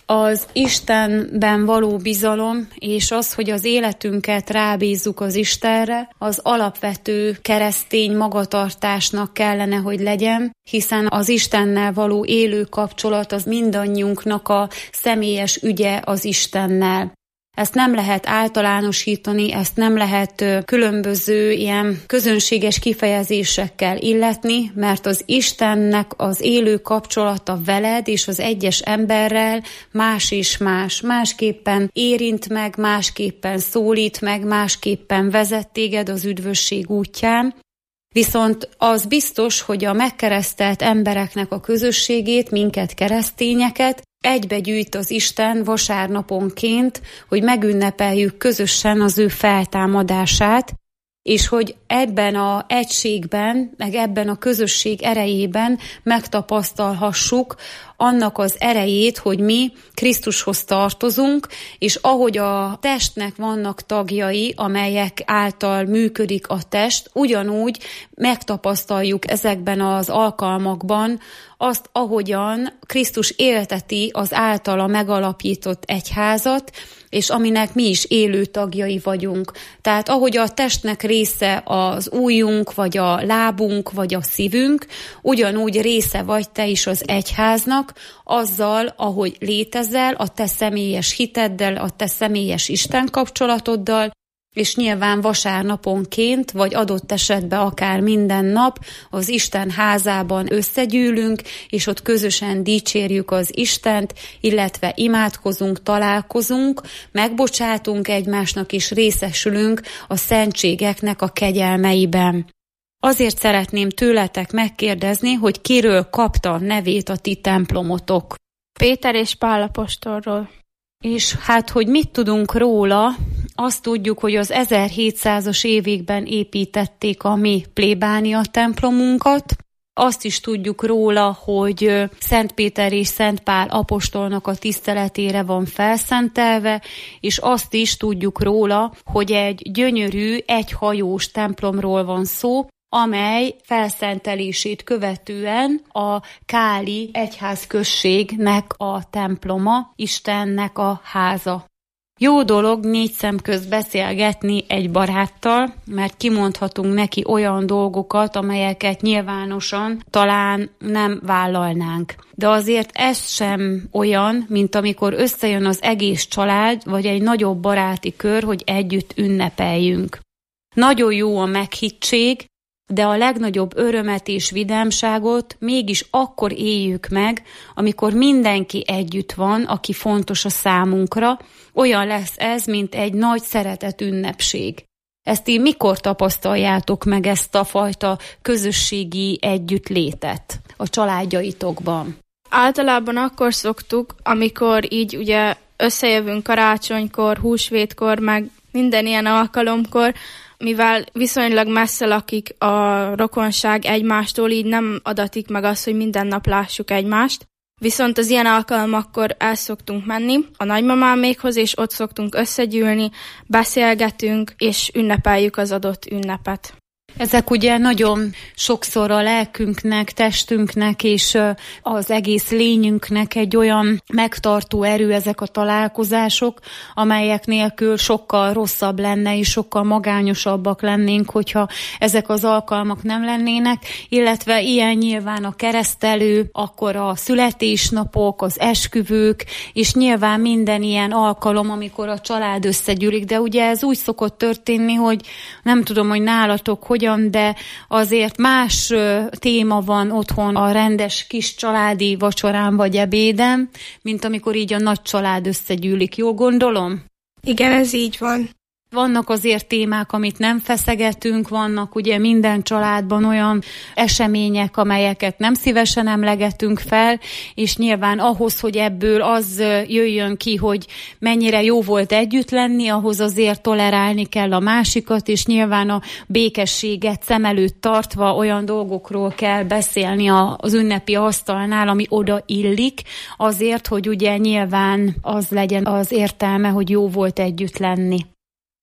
Az Istenben való bizalom, és az, hogy az életünket rábízzuk az Istenre, az alapvető keresztény magatartásnak kellene, hogy legyen, hiszen az Istennel való élő kapcsolat az mindannyiunknak a személyes ügye az Istennel. Ezt nem lehet általánosítani, ezt nem lehet különböző ilyen közönséges kifejezésekkel illetni, mert az Istennek az élő kapcsolata veled és az egyes emberrel más és más. Másképpen érint meg, másképpen szólít meg, másképpen vezet téged az üdvösség útján. Viszont az biztos, hogy a megkeresztelt embereknek a közösségét, minket keresztényeket, egybegyűjt az Isten vasárnaponként, hogy megünnepeljük közösen az ő feltámadását, és hogy ebben az egységben, meg ebben a közösség erejében megtapasztalhassuk annak az erejét, hogy mi Krisztushoz tartozunk, és ahogy a testnek vannak tagjai, amelyek által működik a test, ugyanúgy megtapasztaljuk ezekben az alkalmakban azt, ahogyan Krisztus élteti az általa megalapított egyházat, és aminek mi is élő tagjai vagyunk. Tehát ahogy a testnek része az ujjunk, vagy a lábunk, vagy a szívünk, ugyanúgy része vagy te is az egyháznak, azzal, ahogy létezel, a te személyes hiteddel, a te személyes Isten kapcsolatoddal, és nyilván vasárnaponként, vagy adott esetben akár minden nap az Isten házában összegyűlünk, és ott közösen dicsérjük az Istent, illetve imádkozunk, találkozunk, megbocsátunk egymásnak, és részesülünk a szentségeknek a kegyelmeiben. Azért szeretném tőletek megkérdezni, hogy kiről kapta nevét a ti templomotok. Péter és Pál apostolról. És hát, hogy mit tudunk róla, azt tudjuk, hogy az ezerhétszázas években építették a mi plébánia templomunkat. Azt is tudjuk róla, hogy Szent Péter és Szent Pál apostolnak a tiszteletére van felszentelve, és azt is tudjuk róla, hogy egy gyönyörű, egyhajós templomról van szó, amely felszentelését követően a káli egyházközségnek a temploma, Istennek a háza. Jó dolog négy szem közt beszélgetni egy baráttal, mert kimondhatunk neki olyan dolgokat, amelyeket nyilvánosan talán nem vállalnánk. De azért ez sem olyan, mint amikor összejön az egész család, vagy egy nagyobb baráti kör, hogy együtt ünnepeljünk. Nagyon jó a meghittség, de a legnagyobb örömet és vidámságot mégis akkor éljük meg, amikor mindenki együtt van, aki fontos a számunkra. Olyan lesz ez, mint egy nagy szeretet ünnepség. Ezt így mikor tapasztaljátok meg, ezt a fajta közösségi együttlétet a családjaitokban? Általában akkor szoktuk, amikor így ugye összejövünk karácsonykor, húsvétkor, meg minden ilyen alkalomkor, mivel viszonylag messze lakik a rokonság egymástól, így nem adatik meg az, hogy minden nap lássuk egymást. Viszont az ilyen alkalmakkor el szoktunk menni a nagymamámékhoz, és ott szoktunk összegyűlni, beszélgetünk, és ünnepeljük az adott ünnepet. Ezek ugye nagyon sokszor a lelkünknek, testünknek és az egész lényünknek egy olyan megtartó erő ezek a találkozások, amelyek nélkül sokkal rosszabb lenne és sokkal magányosabbak lennénk, hogyha ezek az alkalmak nem lennének, illetve ilyen nyilván a keresztelő, akkor a születésnapok, az esküvők, és nyilván minden ilyen alkalom, amikor a család összegyűlik, de ugye ez úgy szokott történni, hogy nem tudom, hogy nálatok hogyan, de azért más téma van otthon a rendes kis családi vacsorán vagy ebéden, mint amikor így a nagy család összegyűlik. Jól gondolom? Igen, ez így van. Vannak azért témák, amit nem feszegetünk, vannak ugye minden családban olyan események, amelyeket nem szívesen emlegetünk fel, és nyilván ahhoz, hogy ebből az jöjjön ki, hogy mennyire jó volt együtt lenni, ahhoz azért tolerálni kell a másikat, és nyilván a békességet szem előtt tartva olyan dolgokról kell beszélni az ünnepi asztalnál, ami oda illik, azért, hogy ugye nyilván az legyen az értelme, hogy jó volt együtt lenni.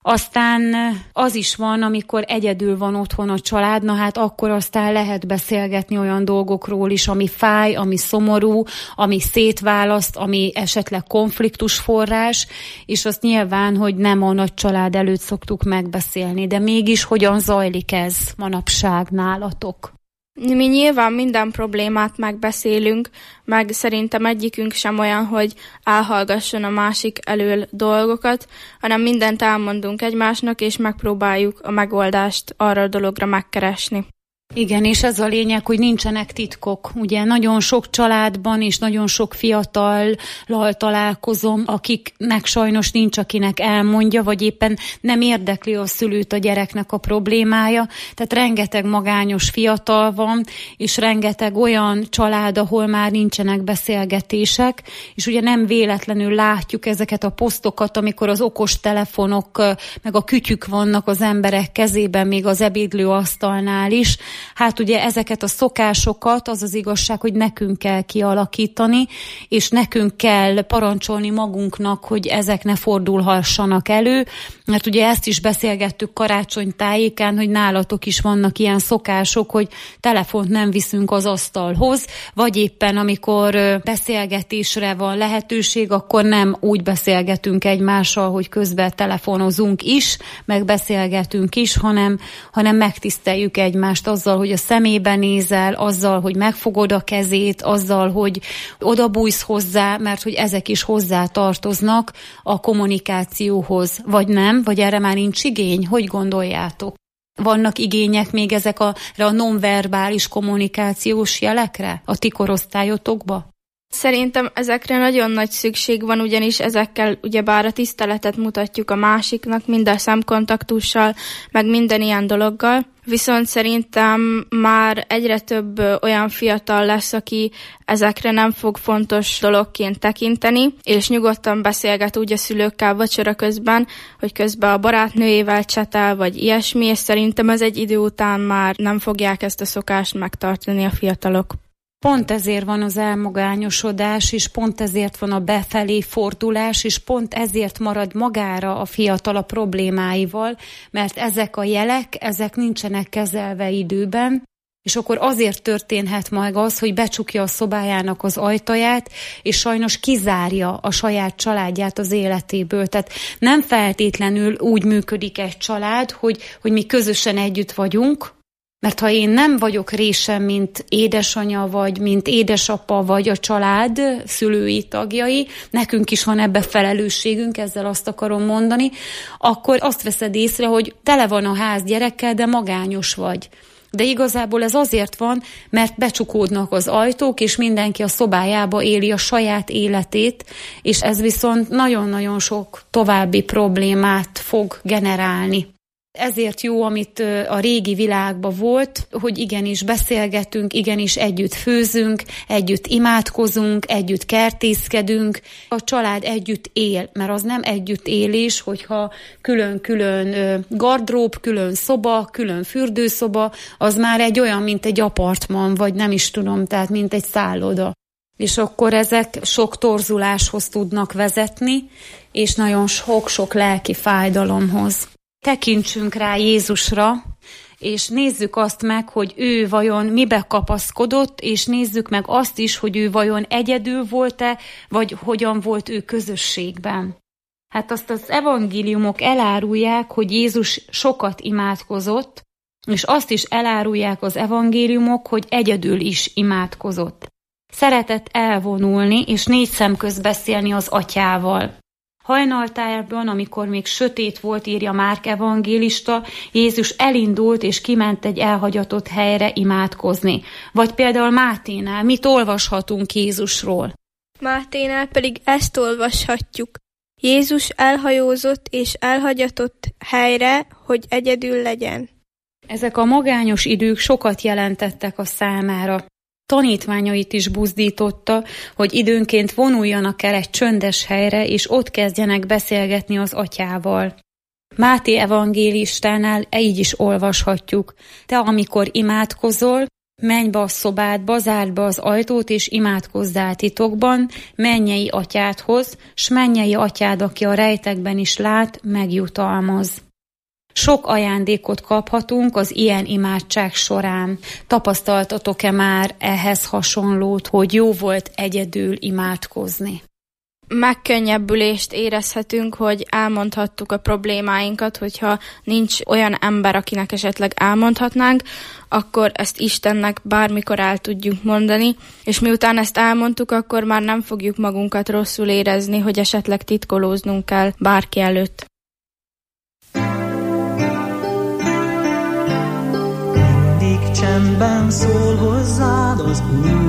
Aztán az is van, amikor egyedül van otthon a család, na hát akkor aztán lehet beszélgetni olyan dolgokról is, ami fáj, ami szomorú, ami szétválaszt, ami esetleg konfliktus forrás, és azt nyilván, hogy nem a nagy család előtt szoktuk megbeszélni, de mégis hogyan zajlik ez manapság nálatok? Mi nyilván minden problémát megbeszélünk, meg szerintem egyikünk sem olyan, hogy elhallgasson a másik elől dolgokat, hanem mindent elmondunk egymásnak, és megpróbáljuk a megoldást arra a dologra megkeresni. Igen, és ez a lényeg, hogy nincsenek titkok. Ugye nagyon sok családban és nagyon sok fiatallal találkozom, akiknek sajnos nincs, akinek elmondja, vagy éppen nem érdekli a szülőt a gyereknek a problémája. Tehát rengeteg magányos fiatal van, és rengeteg olyan család, ahol már nincsenek beszélgetések, és ugye nem véletlenül látjuk ezeket a posztokat, amikor az okos telefonok, meg a kütyük vannak az emberek kezében, még az ebédlőasztalnál is. Hát ugye ezeket a szokásokat, az az igazság, hogy nekünk kell kialakítani, és nekünk kell parancsolni magunknak, hogy ezek ne fordulhassanak elő, mert ugye ezt is beszélgettük karácsony tájékán, hogy nálatok is vannak ilyen szokások, hogy telefont nem viszünk az asztalhoz, vagy éppen amikor beszélgetésre van lehetőség, akkor nem úgy beszélgetünk egymással, hogy közben telefonozunk is, meg beszélgetünk is, hanem, hanem megtiszteljük egymást azzal, hogy a szemébe nézel, azzal, hogy megfogod a kezét, azzal, hogy odabújsz hozzá, mert hogy ezek is hozzá tartoznak a kommunikációhoz, vagy nem, vagy erre már nincs igény? Hogy gondoljátok? Vannak igények még ezek a, a nonverbális kommunikációs jelekre a ti korosztályotokba? Szerintem ezekre nagyon nagy szükség van, ugyanis ezekkel ugyebár a tiszteletet mutatjuk a másiknak, minden szemkontaktussal, meg minden ilyen dologgal. Viszont szerintem már egyre több olyan fiatal lesz, aki ezekre nem fog fontos dologként tekinteni, és nyugodtan beszélget úgy a szülőkkel vacsora közben, hogy közben a barátnőjével csetel, vagy ilyesmi, és szerintem ez egy idő után már nem fogják ezt a szokást megtartani a fiatalok. Pont ezért van az elmagányosodás, és pont ezért van a befelé fordulás, és pont ezért marad magára a fiatal a problémáival, mert ezek a jelek, ezek nincsenek kezelve időben, és akkor azért történhet meg az, hogy becsukja a szobájának az ajtaját, és sajnos kizárja a saját családját az életéből. Tehát nem feltétlenül úgy működik egy család, hogy, hogy mi közösen együtt vagyunk, mert ha én nem vagyok résem, mint édesanya, vagy mint édesapa, vagy a család szülői tagjai, nekünk is van ebbe felelősségünk, ezzel azt akarom mondani, akkor azt veszed észre, hogy tele van a ház gyerekkel, de magányos vagy. De igazából ez azért van, mert becsukódnak az ajtók, és mindenki a szobájába éli a saját életét, és ez viszont nagyon-nagyon sok további problémát fog generálni. Ezért jó, amit a régi világban volt, hogy igenis beszélgetünk, igenis együtt főzünk, együtt imádkozunk, együtt kertészkedünk. A család együtt él, mert az nem együtt élés, hogyha külön-külön gardrób, külön szoba, külön fürdőszoba, az már egy olyan, mint egy apartman, vagy nem is tudom, tehát mint egy szálloda. És akkor ezek sok torzuláshoz tudnak vezetni, és nagyon sok-sok lelki fájdalomhoz. Tekintsünk rá Jézusra, és nézzük azt meg, hogy ő vajon mibe kapaszkodott, és nézzük meg azt is, hogy ő vajon egyedül volt-e, vagy hogyan volt ő közösségben. Hát azt az evangéliumok elárulják, hogy Jézus sokat imádkozott, és azt is elárulják az evangéliumok, hogy egyedül is imádkozott. Szeretett elvonulni, és négy szem közt beszélni az atyával. Hajnaltában, amikor még sötét volt, írja Márk evangélista, Jézus elindult és kiment egy elhagyatott helyre imádkozni. Vagy például Máténál mit olvashatunk Jézusról? Máténál pedig ezt olvashatjuk. Jézus elhajózott és elhagyatott helyre, hogy egyedül legyen. Ezek a magányos idők sokat jelentettek a számára. Tanítványait is buzdította, hogy időnként vonuljanak el egy csöndes helyre, és ott kezdjenek beszélgetni az atyával. Máté evangélistánál így is olvashatjuk. Te, amikor imádkozol, Menj be a szobádba, zárd be az ajtót, és imádkozzál titokban, mennyei atyádhoz, s mennyei atyád, aki a rejtekben is lát, megjutalmaz. Sok ajándékot kaphatunk az ilyen imádság során. Tapasztaltatok-e már ehhez hasonlót, hogy jó volt egyedül imádkozni? Megkönnyebbülést érezhetünk, hogy elmondhattuk a problémáinkat, hogyha nincs olyan ember, akinek esetleg elmondhatnánk, akkor ezt Istennek bármikor el tudjuk mondani, és miután ezt elmondtuk, akkor már nem fogjuk magunkat rosszul érezni, hogy esetleg titkolóznunk kell bárki előtt. Mindig csendben szól hozzád az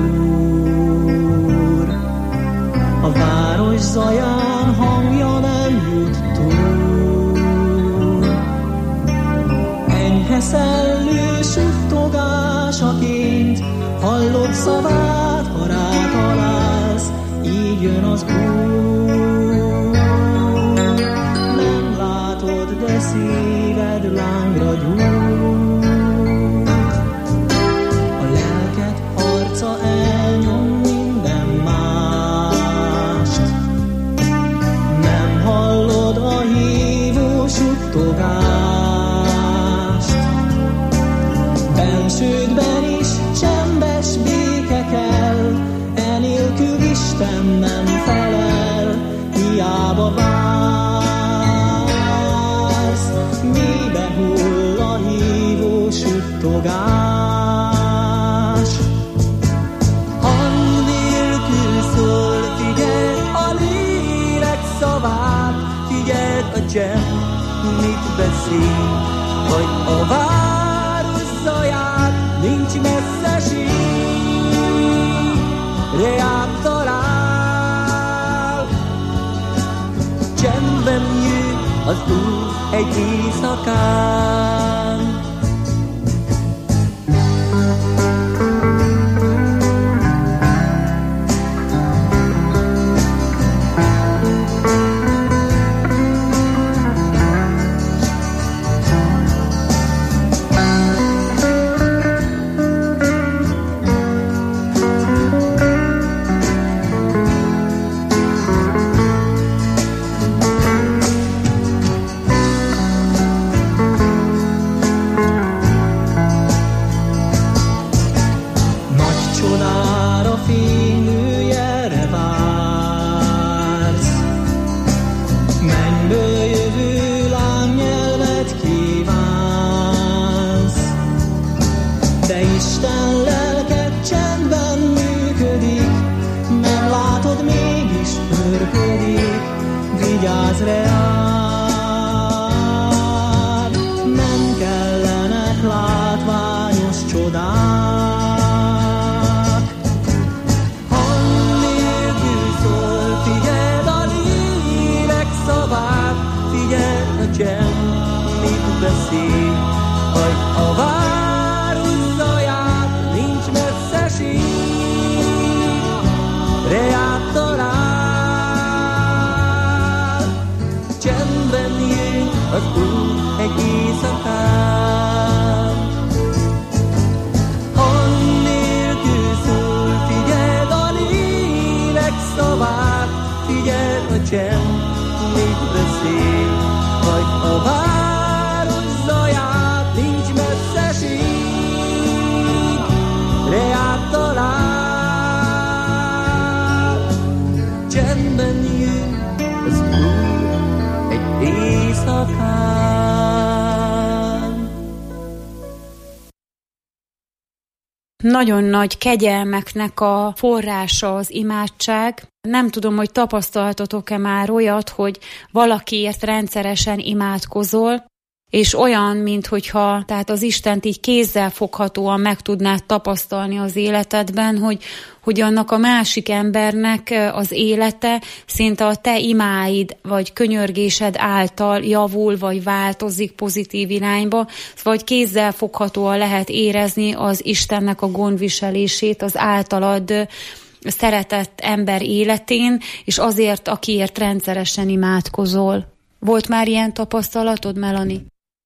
Úr, a város zaján hangja nem jut túl. Enyhe szellő suttogásaként hallod szavát, ha rátalálsz, így jön az Úr. Nem látod, de szíved lángra gyúl. A lelked harca elnyom minden mást. Nem hallod a hívó suttogást. Bensődben is csendes béke kell, enélkül Isten nem felel, hiába vársz, mélybe hull a hívó suttogás. Hang nélkül szól, figyeld a lélek szavát, figyeld a csend, mit beszél, vagy a város zaját, nincs messzeség, reát talál. Csendben jön az Úr egy éjszakán. Nagyon nagy kegyelmeknek a forrása az imádság. Nem tudom, hogy tapasztaltatok-e már olyat, hogy valakiért rendszeresen imádkozol, és olyan, minthogyha tehát az Istent így kézzel foghatóan meg tudnád tapasztalni az életedben, hogy, hogy annak a másik embernek az élete szinte a te imáid vagy könyörgésed által javul vagy változik pozitív irányba, vagy kézzel foghatóan lehet érezni az Istennek a gondviselését az általad szeretett ember életén, és azért, akiért rendszeresen imádkozol. Volt már ilyen tapasztalatod, Melanie?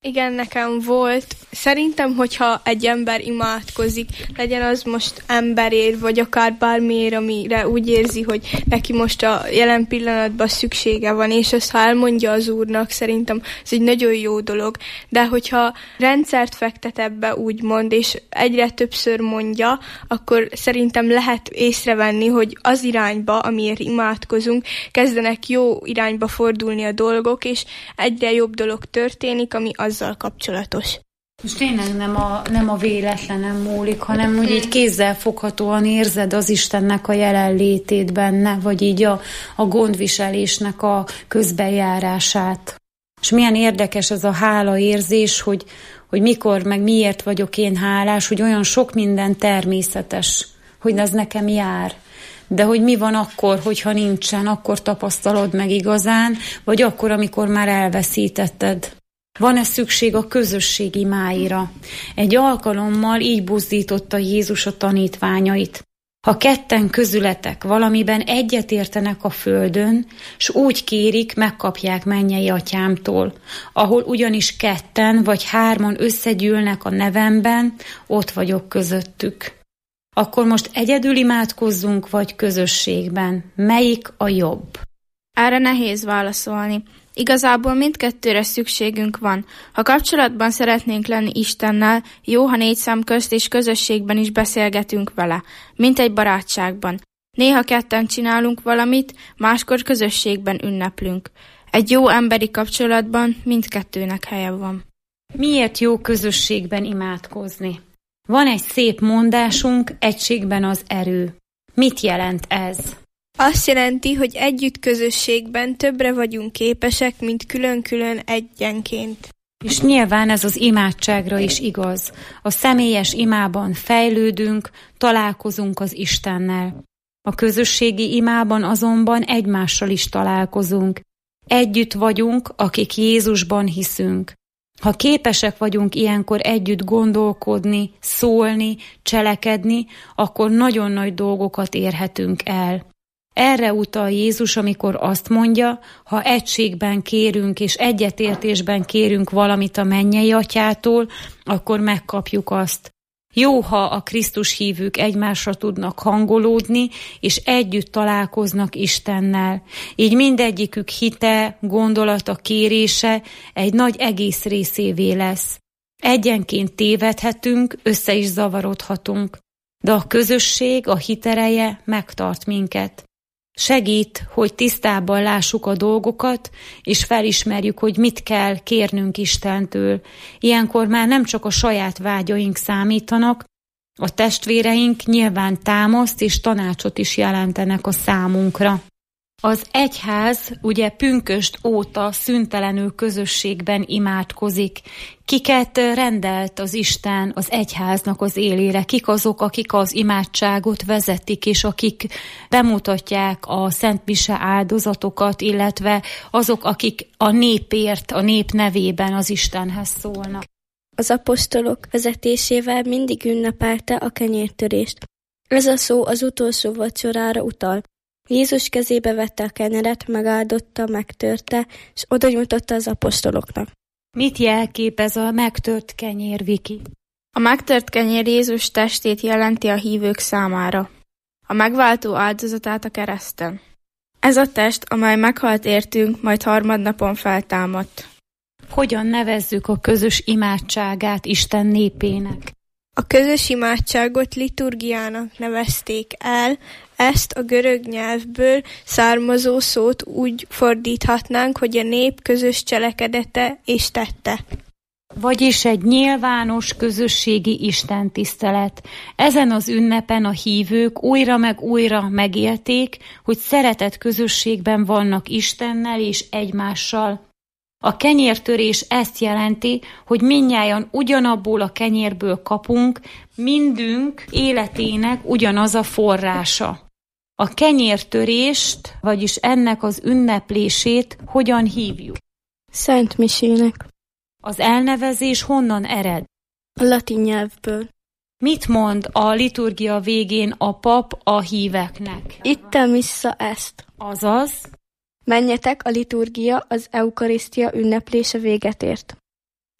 Igen, nekem volt. Szerintem, hogyha egy ember imádkozik, legyen az most emberért, vagy akár bármiért, amire úgy érzi, hogy neki most a jelen pillanatban szüksége van, és azt ha elmondja az Úrnak, szerintem ez egy nagyon jó dolog. De hogyha rendszert fektet ebbe, úgymond, és egyre többször mondja, akkor szerintem lehet észrevenni, hogy az irányba, amiért imádkozunk, kezdenek jó irányba fordulni a dolgok, és egyre jobb dolog történik, ami azzal kapcsolatos. Most tényleg nem a, nem a véletlenem múlik, hanem hogy így kézzelfoghatóan érzed az Istennek a jelenlétét benne, vagy így a, a gondviselésnek a közbenjárását. És milyen érdekes ez a hála érzés, hogy, hogy mikor, meg miért vagyok én hálás, hogy olyan sok minden természetes, hogy ez nekem jár. De hogy mi van akkor, hogyha nincsen, akkor tapasztalod meg igazán, vagy akkor, amikor már elveszítetted. Van-e szükség a közösség imáira? Egy alkalommal így buzdította Jézus a tanítványait. Ha ketten közületek valamiben egyetértenek a földön, s úgy kérik, megkapják mennyei atyámtól, ahol ugyanis ketten vagy hárman összegyűlnek a nevemben, ott vagyok közöttük. Akkor most egyedül imádkozzunk, vagy közösségben? Melyik a jobb? Erre nehéz válaszolni. Igazából mindkettőre szükségünk van. Ha kapcsolatban szeretnénk lenni Istennel, jó, ha négy szem közt és közösségben is beszélgetünk vele, mint egy barátságban. Néha ketten csinálunk valamit, máskor közösségben ünneplünk. Egy jó emberi kapcsolatban mindkettőnek helye van. Miért jó közösségben imádkozni? Van egy szép mondásunk, egységben az erő. Mit jelent ez? Azt jelenti, hogy együtt közösségben többre vagyunk képesek, mint külön-külön egyenként. És nyilván ez az imádságra is igaz. A személyes imában fejlődünk, találkozunk az Istennel. A közösségi imában azonban egymással is találkozunk. Együtt vagyunk, akik Jézusban hiszünk. Ha képesek vagyunk ilyenkor együtt gondolkodni, szólni, cselekedni, akkor nagyon nagy dolgokat érhetünk el. Erre utal Jézus, amikor azt mondja, ha egységben kérünk és egyetértésben kérünk valamit a mennyei atyától, akkor megkapjuk azt. Jó, ha a Krisztus hívők egymásra tudnak hangolódni, és együtt találkoznak Istennel. Így mindegyikük hite, gondolata, kérése egy nagy egész részévé lesz. Egyenként tévedhetünk, össze is zavarodhatunk, de a közösség, a hit ereje megtart minket. Segít, hogy tisztában lássuk a dolgokat, és felismerjük, hogy mit kell kérnünk Istentől. Ilyenkor már nem csak a saját vágyaink számítanak, a testvéreink nyilván támaszt és tanácsot is jelentenek a számunkra. Az egyház ugye pünkösd óta szüntelenül közösségben imádkozik. Kiket rendelt az Isten az egyháznak az élére? Kik azok, akik az imádságot vezetik, és akik bemutatják a szentmise áldozatokat, illetve azok, akik a népért, a nép nevében az Istenhez szólnak? Az apostolok vezetésével mindig ünnepelte a kenyértörést. Ez a szó az utolsó vacsorára utal. Jézus kezébe vette a kenyeret, megáldotta, megtörte, és oda nyújtotta az apostoloknak. Mit jelképez a megtört kenyér, Viki? A megtört kenyér Jézus testét jelenti a hívők számára. A megváltó áldozatát a kereszten. Ez a test, amely meghalt értünk, majd harmadnapon feltámadt. Hogyan nevezzük a közös imádságát Isten népének? A közös imádságot liturgiának nevezték el, ezt a görög nyelvből származó szót úgy fordíthatnánk, hogy a nép közös cselekedete és tette. Vagyis egy nyilvános közösségi istentisztelet. Ezen az ünnepen a hívők újra meg újra megélték, hogy szeretett közösségben vannak Istennel és egymással. A kenyértörés ezt jelenti, hogy mindnyájan ugyanabból a kenyérből kapunk, mindünk életének ugyanaz a forrása. A kenyértörést, vagyis ennek az ünneplését hogyan hívjuk? Szent misének. Az elnevezés honnan ered? A latin nyelvből. Mit mond a liturgia végén a pap a híveknek? Ittem vissza ezt. Azaz? Menjetek, a liturgia, az eukarisztia ünneplése véget ért.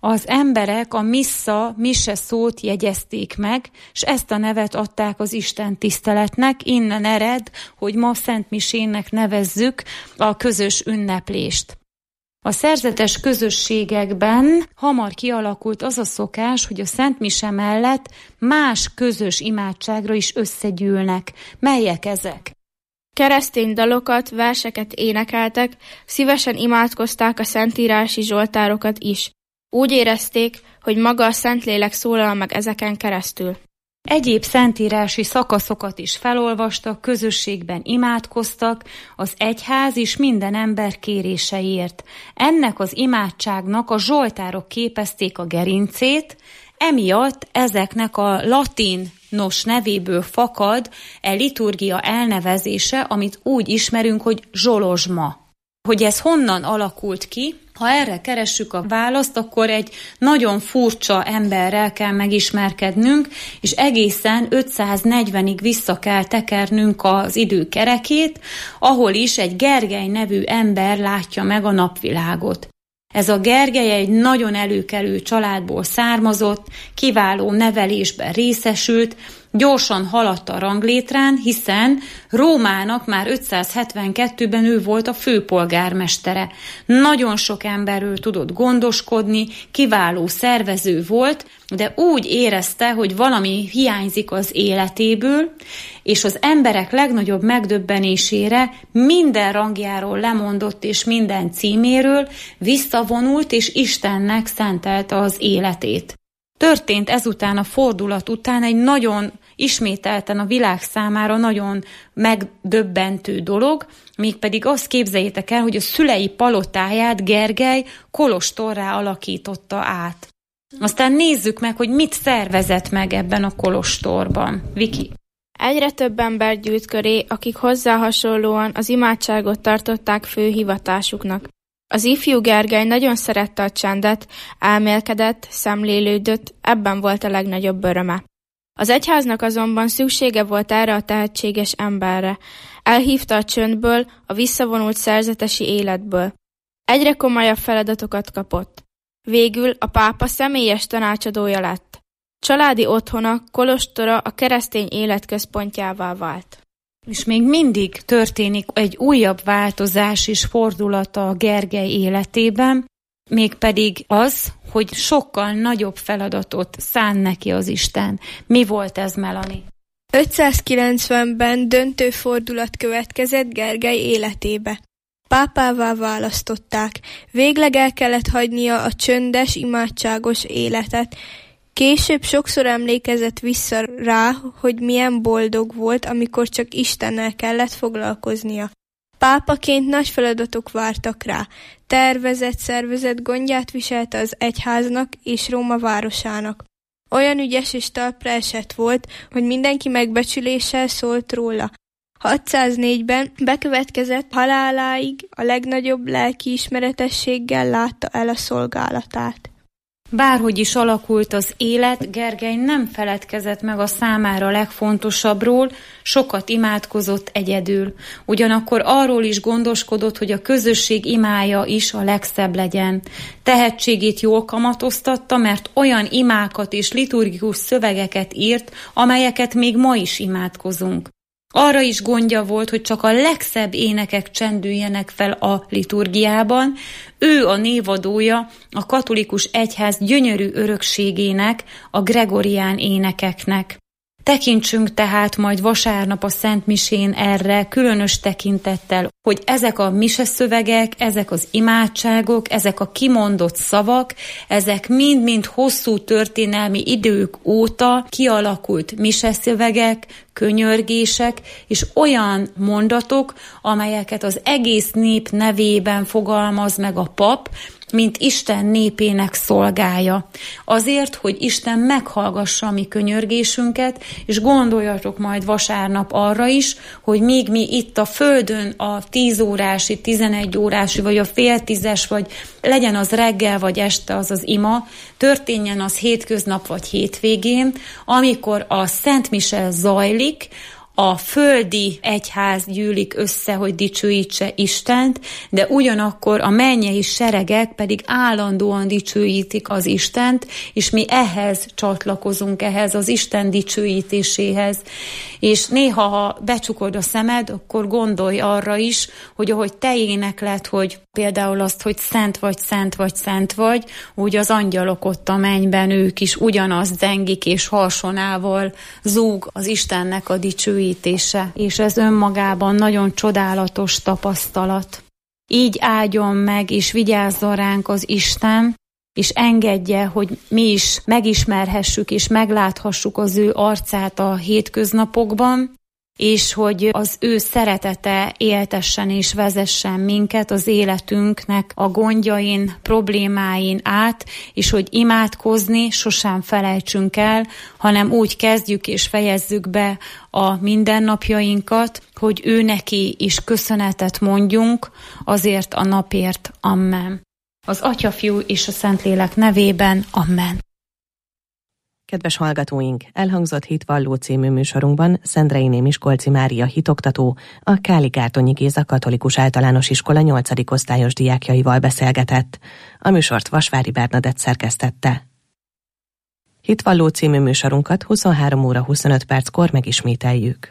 Az emberek a missza, mise szót jegyezték meg, és ezt a nevet adták az Isten tiszteletnek. Innen ered, hogy ma Szent Misének nevezzük a közös ünneplést. A szerzetes közösségekben hamar kialakult az a szokás, hogy a Szent Mise mellett más közös imádságra is összegyűlnek. Melyek ezek? Keresztény dalokat, verseket énekeltek, szívesen imádkozták a szentírási zsoltárokat is. Úgy érezték, hogy maga a Szentlélek szólal meg ezeken keresztül. Egyéb szentírási szakaszokat is felolvastak, közösségben imádkoztak, az egyház is minden ember kéréseiért. Ennek az imádságnak a zsoltárok képezték a gerincét, emiatt ezeknek a latinos nevéből fakad e liturgia elnevezése, amit úgy ismerünk, hogy zsolozsma. Hogy ez honnan alakult ki, ha erre keressük a választ, akkor egy nagyon furcsa emberrel kell megismerkednünk, és egészen ötszáznegyvenig vissza kell tekernünk az idő kerekét, ahol is egy Gergely nevű ember látja meg a napvilágot. Ez a Gergely egy nagyon előkelő családból származott, kiváló nevelésben részesült, gyorsan haladt a ranglétrán, hiszen Rómának már ötszázhetvenkettőben ő volt a főpolgármestere. Nagyon sok emberről tudott gondoskodni, kiváló szervező volt, de úgy érezte, hogy valami hiányzik az életéből, és az emberek legnagyobb megdöbbenésére minden rangjáról lemondott és minden címéről, visszavonult és Istennek szentelte az életét. Történt ezután a fordulat után egy nagyon ismételten a világ számára nagyon megdöbbentő dolog, mégpedig azt képzeljétek el, hogy a szülei palotáját Gergely kolostorrá alakította át. Aztán nézzük meg, hogy mit szervezett meg ebben a kolostorban. Viki? Egyre több ember gyűlt köré, akik hozzá hasonlóan az imádságot tartották fő hivatásuknak. Az ifjú Gergely nagyon szerette a csendet, elmélkedett, szemlélődött, ebben volt a legnagyobb öröme. Az egyháznak azonban szüksége volt erre a tehetséges emberre. Elhívta a csöndből, a visszavonult szerzetesi életből. Egyre komolyabb feladatokat kapott. Végül a pápa személyes tanácsadója lett. Családi otthona, kolostora a keresztény élet központjává vált. És még mindig történik egy újabb változás és fordulata a Gergely életében, mégpedig az, hogy sokkal nagyobb feladatot szán neki az Isten. Mi volt ez, Melanie? ötszázkilencvenben döntő fordulat következett Gergely életébe. Pápává választották, végleg el kellett hagynia a csöndes, imádságos életet. Később sokszor emlékezett vissza rá, hogy milyen boldog volt, amikor csak Istennel kellett foglalkoznia. Pápaként nagy feladatok vártak rá. Tervezett, szervezett gondját viselte az egyháznak és Róma városának. Olyan ügyes és talpra esett volt, hogy mindenki megbecsüléssel szólt róla. hatszáznégyben bekövetkezett, haláláig a legnagyobb lelkiismeretességgel látta el a szolgálatát. Bárhogy is alakult az élet, Gergely nem feledkezett meg a számára legfontosabbról, sokat imádkozott egyedül. Ugyanakkor arról is gondoskodott, hogy a közösség imája is a legszebb legyen. Tehetségét jól kamatoztatta, mert olyan imákat és liturgikus szövegeket írt, amelyeket még ma is imádkozunk. Arra is gondja volt, hogy csak a legszebb énekek csendüljenek fel a liturgiában. Ő a névadója a katolikus egyház gyönyörű örökségének, a gregorián énekeknek. Tekintsünk tehát majd vasárnap a Szent Misén erre különös tekintettel, hogy ezek a miseszövegek, ezek az imádságok, ezek a kimondott szavak, ezek mind-mind hosszú történelmi idők óta kialakult miseszövegek, könyörgések és olyan mondatok, amelyeket az egész nép nevében fogalmaz meg a pap, mint Isten népének szolgája. Azért, hogy Isten meghallgassa a mi könyörgésünket, és gondoljatok majd vasárnap arra is, hogy míg mi itt a földön a tíz órási, tizenegy órási, vagy a fél tízes, vagy legyen az reggel, vagy este az az ima, történjen az hétköznap, vagy hétvégén, amikor a Szent Mise zajlik, a földi egyház gyűlik össze, hogy dicsőítse Istent, de ugyanakkor a mennyei seregek pedig állandóan dicsőítik az Istent, és mi ehhez csatlakozunk, ehhez az Isten dicsőítéséhez. És néha, ha becsukod a szemed, akkor gondolj arra is, hogy ahogy te énekled, hogy például azt, hogy szent vagy, szent vagy, szent vagy, úgy az angyalok ott a mennyben, ők is ugyanazt zengik, és harsonával zúg az Istennek a dicsőítése. És ez önmagában nagyon csodálatos tapasztalat. Így áldjon meg, és vigyázzon ránk az Isten, és engedje, hogy mi is megismerhessük, és megláthassuk az ő arcát a hétköznapokban, és hogy az ő szeretete éltessen és vezessen minket az életünknek a gondjain, problémáin át, és hogy imádkozni sosem felejtsünk el, hanem úgy kezdjük és fejezzük be a mindennapjainkat, hogy ő neki is köszönetet mondjunk azért a napért. Amen. Az Atya, Fiú és a Szentlélek nevében. Amen. Kedves hallgatóink, elhangzott Hitvalló című műsorunkban Szendreiné Miskolci Mária hitoktató, a Káli-Gártonyi Géza Katolikus Általános Iskola nyolcadik osztályos diákjaival beszélgetett. A műsort Vasvári Bernadett szerkesztette. Hitvalló című műsorunkat huszonhárom óra huszonöt perckor megismételjük.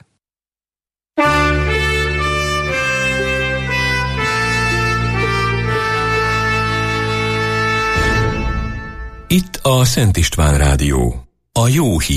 Itt a Szent István Rádió. A jó hír.